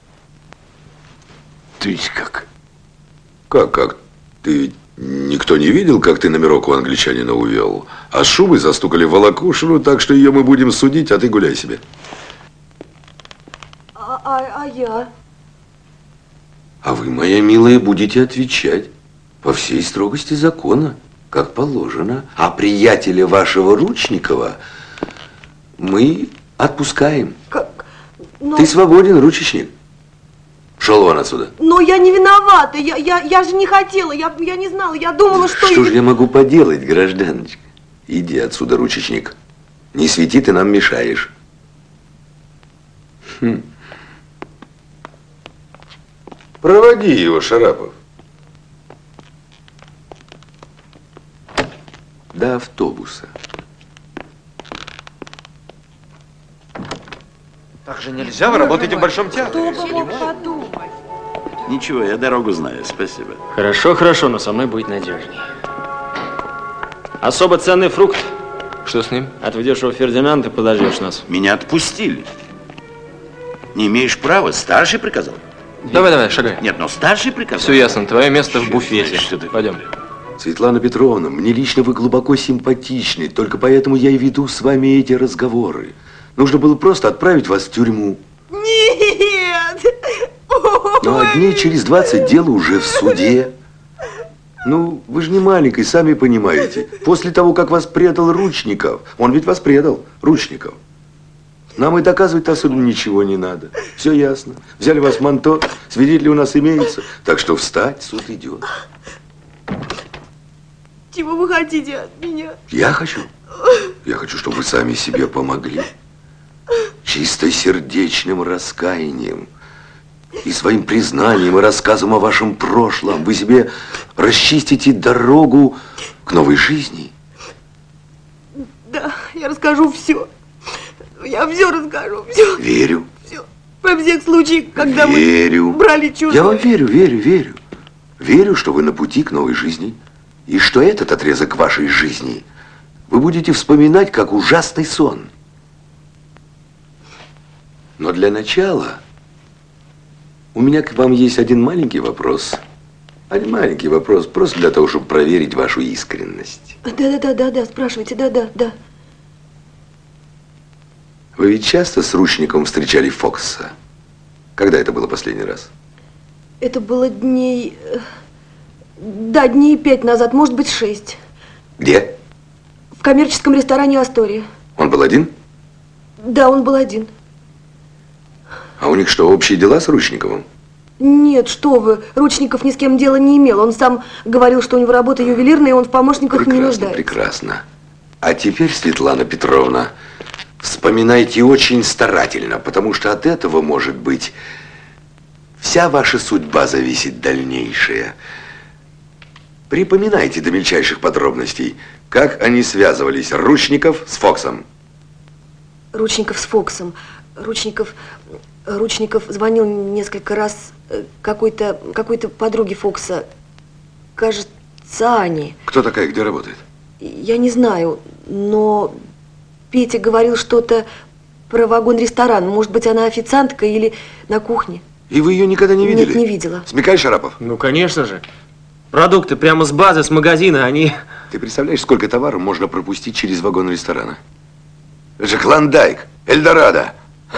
То есть как? Как, как? Ты никто не видел, как ты номерок у англичанина увел? А с шубой застукали Волокушину, так что ее мы будем судить, а ты гуляй себе. А, а, а я? А вы, моя милая, будете отвечать по всей строгости закона, как положено. А приятеля вашего Ручникова мы отпускаем. Как? Но... Ты свободен, ручечник. Шел вон отсюда. Но я не виновата, я, я, я же не хотела, я, я не знала, я думала, что... Что же я могу поделать, гражданочка? Иди отсюда, ручечник. Не свети, ты нам мешаешь. Хм. Проводи его, Шарапов. До автобуса. Так же нельзя, вы работаете в Большом театре. Кто бы мог подумать? Ничего, я дорогу знаю, спасибо. Хорошо, хорошо, но со мной будет надежней. Особо ценный фрукт. Что с ним? Отведешь его в Фердинанд и подождешь нас. Меня отпустили. Не имеешь права, старший приказал. Давай, давай, шагай. Нет, но старший приказал. Все ясно, твое место в буфете. Что ты? Пойдем. Светлана Петровна, мне лично вы глубоко симпатичны, только поэтому я и веду с вами эти разговоры. Нужно было просто отправить вас в тюрьму. Нет! Ну, а дней через двадцать дело уже в суде. Ну, вы же не маленький, сами понимаете. После того, как вас предал Ручников, он ведь вас предал, Ручников. Нам и доказывать особенно ничего не надо. Все ясно. Взяли вас в манто, свидетели у нас имеются. Так что встать, суд идет. Чего вы хотите от меня? Я хочу. Я хочу, чтобы вы сами себе помогли. чистосердечным раскаянием и своим признанием и рассказом о вашем прошлом вы себе расчистите дорогу к новой жизни. Да, я расскажу все. Я все расскажу, все. Верю. Все. Про всех случаев, когда верю. мы брали чужое. Я вам верю, верю, верю. Верю, что вы на пути к новой жизни. И что этот отрезок вашей жизни вы будете вспоминать как ужасный сон. Но для начала у меня к вам есть один маленький вопрос. Один маленький вопрос, просто для того, чтобы проверить вашу искренность. Да-да-да-да, спрашивайте, да-да-да. Вы ведь часто с Ручниковым встречали Фокса? Когда это было последний раз? Это было дней... Да, дней пять назад, может быть, шесть. Где? В коммерческом ресторане «Астория». Он был один? Да, он был один. А у них что, общие дела с Ручниковым? Нет, что вы, Ручников ни с кем дела не имел. Он сам говорил, что у него работа ювелирная, и он в помощниках Прекрасно, не нуждается. Прекрасно. А теперь, Светлана Петровна, вспоминайте очень старательно, потому что от этого, может быть, вся ваша судьба зависит дальнейшая. Припоминайте до мельчайших подробностей, как они связывались, Ручников с Фоксом. Ручников с Фоксом. Ручников... Ручников звонил несколько раз какой-то какой-то подруге Фокса. Кажется, Ане. Кто такая, где работает? Я не знаю, но Петя говорил что-то про вагон-ресторан. Может быть, она официантка или на кухне. И вы ее никогда не видели? Нет, не видела. Смекай, Шарапов? Ну, конечно же. Продукты прямо с базы, с магазина, они... Ты представляешь, сколько товаров можно пропустить через вагон ресторана? Это же Клондайк, Эльдорадо.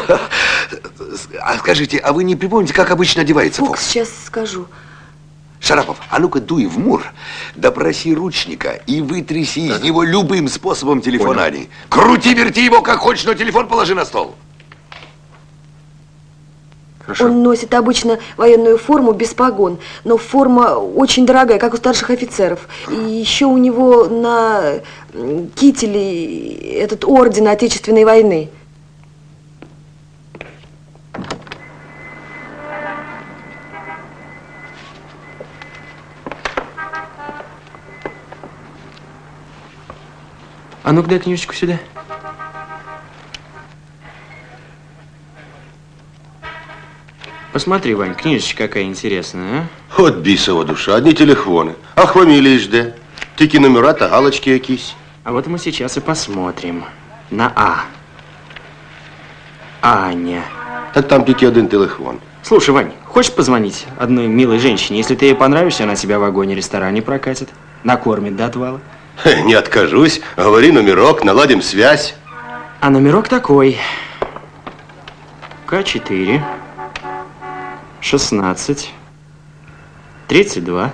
А скажите, а вы не припомните, как обычно одевается Фокс? Фокс, сейчас скажу. Шарапов, а ну-ка дуй в мур, допроси Ручника и вытряси из него любым способом телефон Ани. Крути-верти его как хочешь, но телефон положи на стол. Хорошо. Он носит обычно военную форму без погон, но форма очень дорогая, как у старших офицеров. И еще у него на кителе этот орден Отечественной войны. А ну-ка дай книжечку сюда. Посмотри, Вань, книжечка какая интересная, а? От бісова душа, одни телефоны. А фамилии жде. Тільки номера та галочки якісь. А вот мы сейчас и посмотрим. На А. Аня. Так там тільки один телефон. Слушай, Вань, хочешь позвонить одной милой женщине? Если ты ей понравишься, она тебя в вагоне-ресторане прокатит. Накормит до отвала. Не откажусь. Говори номерок, наладим связь. А номерок такой. К четыре. шестнадцать. тридцать два.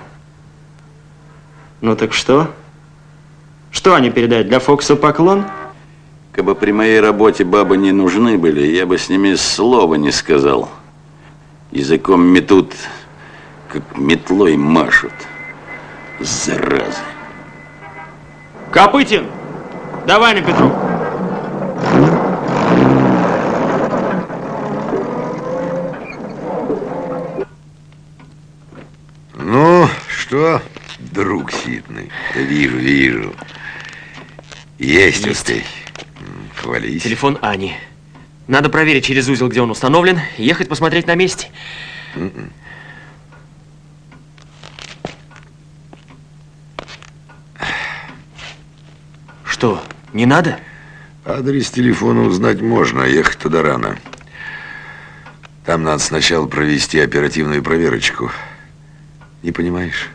Ну так что? Что они передают? Для Фокса поклон? Кабы при моей работе бабы не нужны были, я бы с ними слова не сказал. Языком метут, как метлой машут. Заразы. Копытин! Давай на Петров. Ну, что, друг Ситный? Да вижу, вижу. Есть, Есть. успех. Хвались. Телефон Ани. Надо проверить через узел, где он установлен, и ехать посмотреть на месте. М-м. Что, не надо? Адрес телефона узнать можно, а ехать туда рано. Там надо сначала провести оперативную проверочку. Не понимаешь?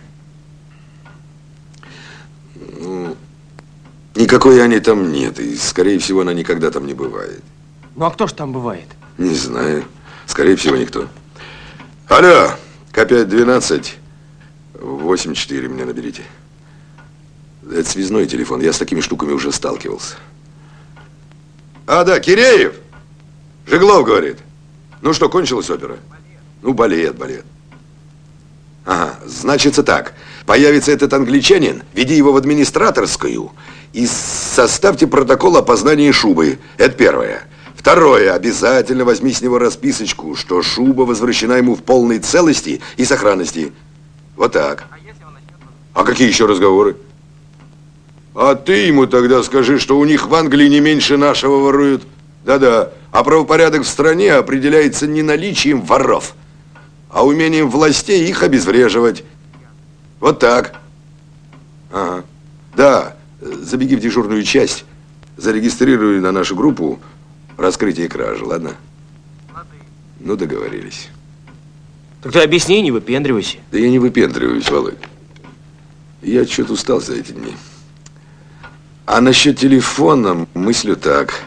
Ну, никакой Ани там нет, и, скорее всего, она никогда там не бывает. Ну, а кто ж там бывает? Не знаю. Скорее всего, никто. Алло, К пять двенадцать, восемь четыре мне наберите. Это связной телефон, я с такими штуками уже сталкивался. А, да, Киреев! Жеглов говорит. Ну что, кончилась опера? Ну, балет, балет. Ага, значится так. Появится этот англичанин, веди его в администраторскую и составьте протокол опознания шубы. Это первое. Второе. Обязательно возьми с него расписочку, что шуба возвращена ему в полной целости и сохранности. Вот так. А какие еще разговоры? А ты ему тогда скажи, что у них в Англии не меньше нашего воруют. Да-да. А правопорядок в стране определяется не наличием воров, а умением властей их обезвреживать. Вот так. Ага. Да, забеги в дежурную часть, зарегистрируй на нашу группу раскрытие кражи, ладно? Ну, договорились. Так ты объясни, не выпендривайся. Да я не выпендриваюсь, Володь. Я что-то устал за эти дни. А насчет телефона мыслю так.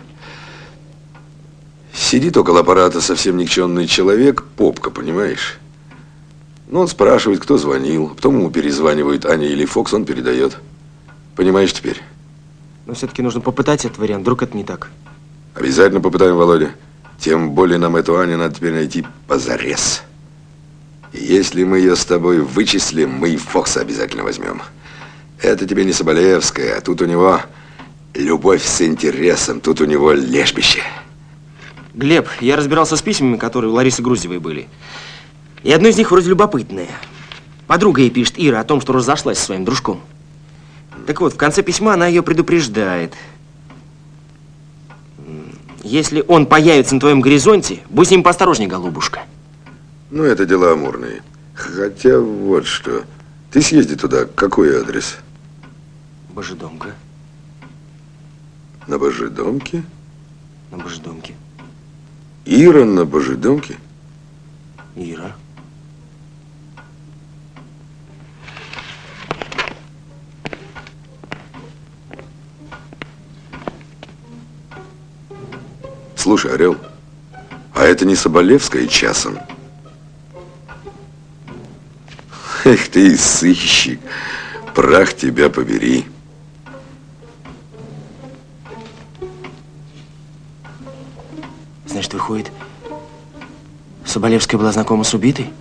Сидит около аппарата совсем никчемный человек, попка, понимаешь? Ну, он спрашивает, кто звонил, потом ему перезванивают Аня или Фокс, он передает. Понимаешь теперь? Но все-таки нужно попытать этот вариант, вдруг это не так. Обязательно попытаем, Володя. Тем более нам эту Аню надо теперь найти позарез. И если мы ее с тобой вычислим, мы и Фокса обязательно возьмем. Это тебе не Соболевская, а тут у него любовь с интересом, тут у него лежбище. Глеб, я разбирался с письмами, которые у Ларисы Груздевой были. И одно из них вроде любопытное. Подруга ей пишет, Ира, о том, что разошлась со своим дружком. Так вот, в конце письма она ее предупреждает. Если он появится на твоем горизонте, будь с ним поосторожней, голубушка. Ну, это дела амурные. Хотя вот что. Ты съезди туда. Какой адрес? Божедомка. На Божедомке? На Божедомке. Ира на Божедомке? Ира. Слушай, Орел, а это не Соболевская часом? Эх ты, сыщик, прах тебя побери. Значит, выходит, Соболевская была знакома с убитой?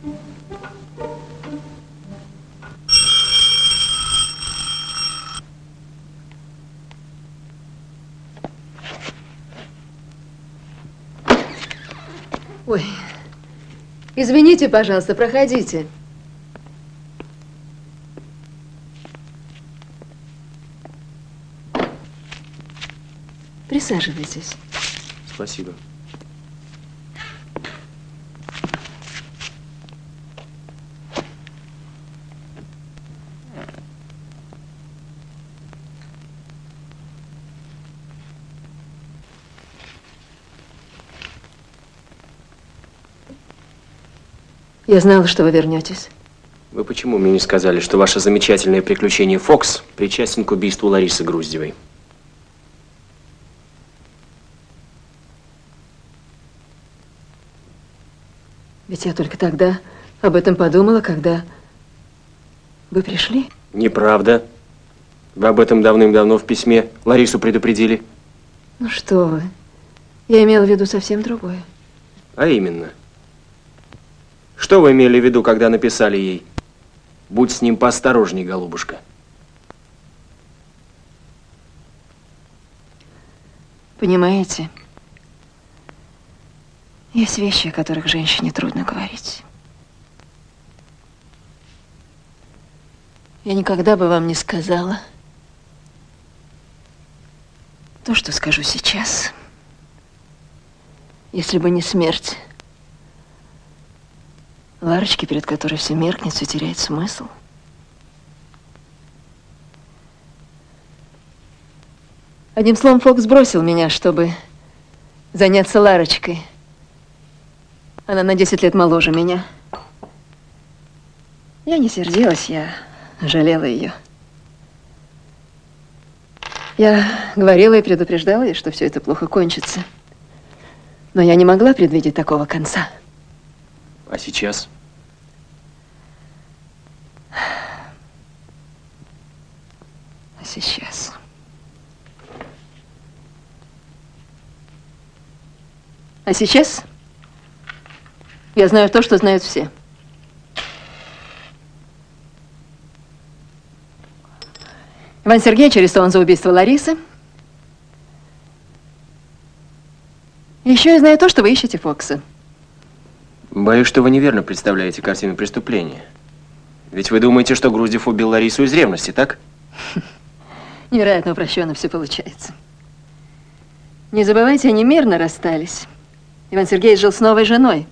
Ой, извините, пожалуйста, проходите. Присаживайтесь. Спасибо. Я знала, что вы вернетесь. Вы почему мне не сказали, что ваше замечательное приключение Фокс причастен к убийству Ларисы Груздевой? Ведь я только тогда об этом подумала, когда вы пришли. Неправда. Вы об этом давным-давно в письме Ларису предупредили. Ну что вы, я имела в виду совсем другое. А именно? Что вы имели в виду, когда написали ей? Будь с ним поосторожней, голубушка. Понимаете, есть вещи, о которых женщине трудно говорить. Я никогда бы вам не сказала то, что скажу сейчас, если бы не смерть Ларочки, перед которой все меркнет, все теряет смысл. Одним словом, Фокс бросил меня, чтобы заняться Ларочкой. Она на десять лет моложе меня. Я не сердилась, я жалела ее. Я говорила и предупреждала ей, что все это плохо кончится. Но я не могла предвидеть такого конца. А сейчас? А сейчас? А сейчас я знаю то, что знают все. Иван Сергеевич арестован за убийство Ларисы. Еще я знаю то, что вы ищете Фокса. Боюсь, что вы неверно представляете картину преступления. Ведь вы думаете, что Груздев убил Ларису из ревности, так? Невероятно упрощенно все получается. Не забывайте, они мирно расстались. Иван Сергеевич жил с новой женой.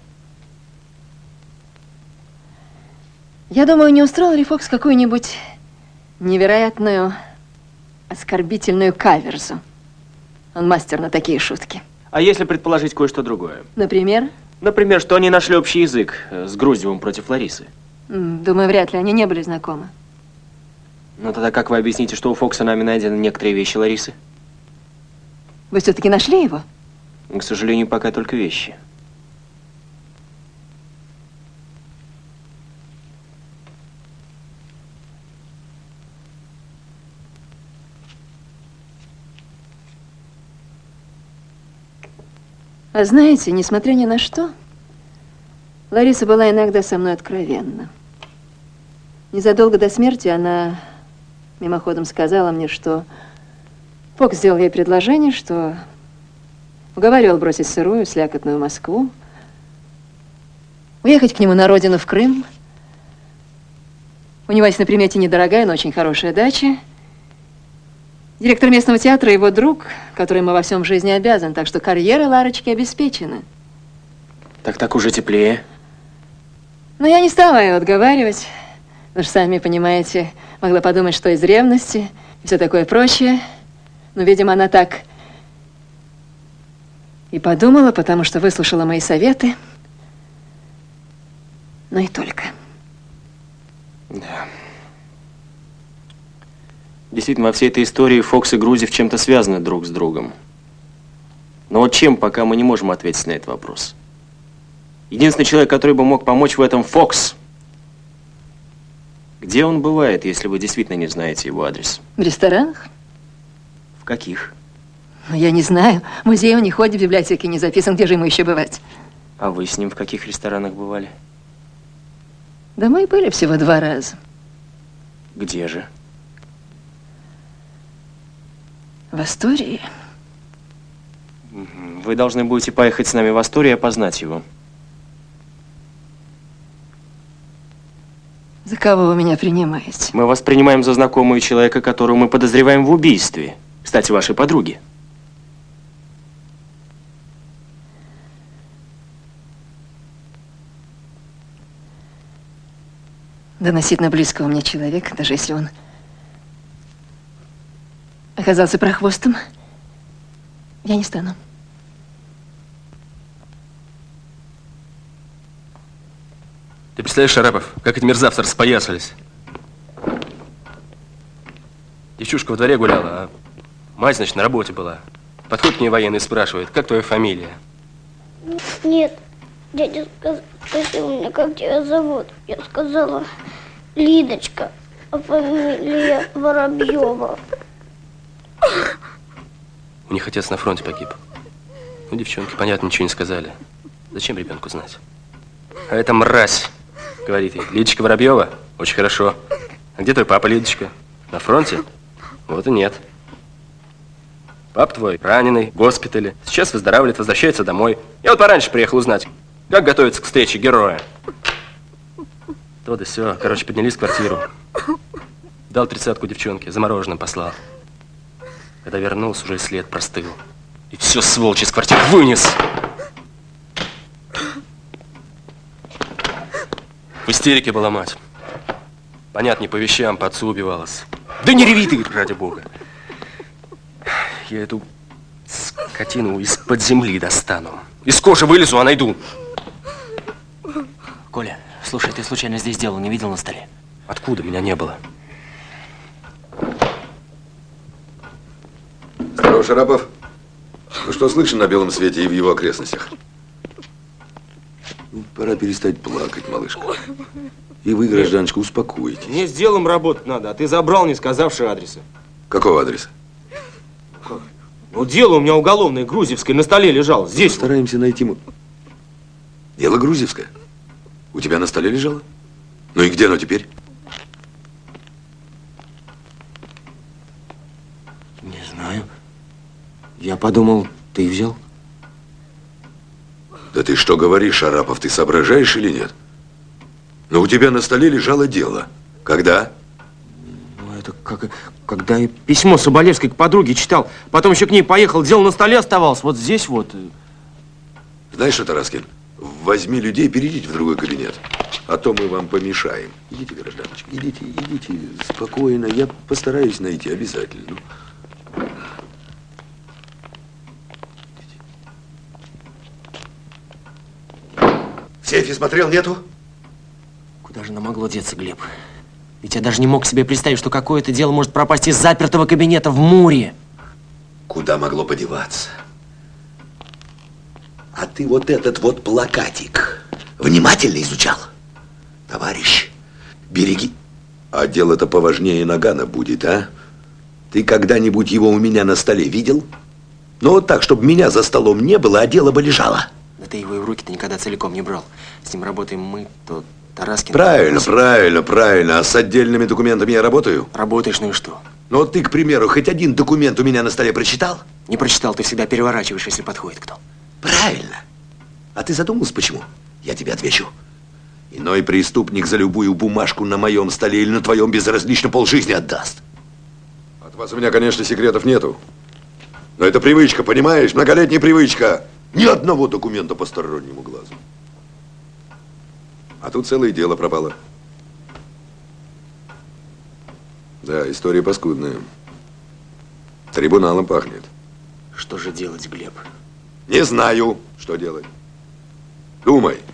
Я думаю, не устроил ли Фокс какую-нибудь невероятную, оскорбительную каверзу. Он мастер на такие шутки. А если предположить кое-что другое? Например? Например, что они нашли общий язык с Груздевым против Ларисы. Думаю, вряд ли. Они не были знакомы. Ну тогда как вы объясните, что у Фокса нами найдены некоторые вещи Ларисы? Вы все-таки нашли его? К сожалению, пока только вещи. А знаете, несмотря ни на что, Лариса была иногда со мной откровенна. Незадолго до смерти она мимоходом сказала мне, что Фокс сделал ей предложение, что уговаривал бросить сырую, слякотную Москву, уехать к нему на родину в Крым. У него есть на примете недорогая, но очень хорошая дача. Директор местного театра – его друг, который ему во всем в жизни обязан, так что карьера Ларочки обеспечена. Так так уже теплее. Но я не стала ее отговаривать, потому что, сами понимаете, могла подумать, что из ревности и все такое прочее. Но, видимо, она так и подумала, потому что выслушала мои советы. Но и только. Да. Действительно, во всей этой истории Фокс и Груздев чем-то связаны друг с другом. Но вот чем, пока мы не можем ответить на этот вопрос. Единственный человек, который бы мог помочь в этом, Фокс. Где он бывает, если вы действительно не знаете его адрес? В ресторанах? В каких? Ну, я не знаю. В музей он не ходит, в библиотеке не записан. Где же ему еще бывать? А вы с ним в каких ресторанах бывали? Да мы были всего два раза. Где же? В Астории. Вы должны будете поехать с нами в Асторию и опознать его. За кого вы меня принимаете? Мы вас принимаем за знакомого человека, которого мы подозреваем в убийстве. Кстати, вашей подруги. Доносительно близкого мне человека, даже если он оказался прохвостом, я не стану. Ты представляешь, Шарапов, как эти мерзавцы распоясались? Девчушка во дворе гуляла, а мать, значит, на работе была. Подходит к ней военный и спрашивает, как твоя фамилия? Нет, дядя спросил меня, как тебя зовут. Я сказала, Лидочка, а фамилия Воробьева. У них отец на фронте погиб. Ну, девчонки, понятно, ничего не сказали. Зачем ребенку знать? А эта мразь, говорит ей, Лидочка Воробьева? Очень хорошо. А где твой папа, Лидочка? На фронте? Вот и нет. Пап твой раненый, в госпитале. Сейчас выздоравливает, возвращается домой. Я вот пораньше приехал узнать, как готовиться к встрече героя. То да все. Короче, поднялись в квартиру. Дал тридцатку девчонке, за мороженым послал. Когда вернулся, уже след простыл. И все, сволочь, из квартиры вынес. В истерике была мать. Понятно, не по вещам, по отцу убивалась. Да не реви ты, ради бога. Я эту скотину из-под земли достану. Из кожи вылезу, а найду. Коля, слушай, ты случайно здесь дело не видел на столе? Откуда? Меня не было. Здорово, Шарапов. Ну что слышно на белом свете и в его окрестностях? Ну, пора перестать плакать, малышка. И вы, гражданочка, успокойтесь. Мне с делом работать надо, а ты забрал, не сказавши адреса. Какого адреса? Как? Ну, дело у меня уголовное, Грузевское, на столе лежало. Здесь. Стараемся найти... Дело Грузевское? У тебя на столе лежало? Ну и где оно теперь? Не знаю. Я подумал, ты взял. Да ты что говоришь, Шарапов, ты соображаешь или нет? Но у тебя на столе лежало дело. Когда? Ну, это как, когда я письмо Соболевской к подруге читал, потом еще к ней поехал, дело на столе оставалось, вот здесь вот. Знаешь что, Тараскин, возьми людей, перейдите в другой кабинет, а то мы вам помешаем. Идите, гражданочка, идите, идите спокойно, я постараюсь найти обязательно. В сейфе смотрел, нету? Куда же нам могло деться, Глеб? Ведь я даже не мог себе представить, что какое-то дело может пропасть из запертого кабинета в Муре. Куда могло подеваться? А ты вот этот вот плакатик внимательно изучал? Товарищ, береги. А дело-то поважнее нагана будет, а? Ты когда-нибудь его у меня на столе видел? Ну вот так, чтобы меня за столом не было, а дело бы лежало. Да ты его и в руки-то никогда целиком не брал. С ним работаем мы, то Тараскин... Правильно, то... правильно, правильно. А с отдельными документами я работаю? Работаешь, ну и что? Ну вот ты, к примеру, хоть один документ у меня на столе прочитал? Не прочитал, ты всегда переворачиваешь, если подходит кто. Правильно. А ты задумался, почему? Я тебе отвечу. Иной преступник за любую бумажку на моем столе или на твоем безразлично полжизни отдаст. От вас у меня, конечно, секретов нету. Но это привычка, понимаешь? Многолетняя привычка. Ни одного документа постороннему глазу. А тут целое дело пропало. Да, история паскудная. Трибуналом пахнет. Что же делать, Глеб? Не знаю, что делать. Думай.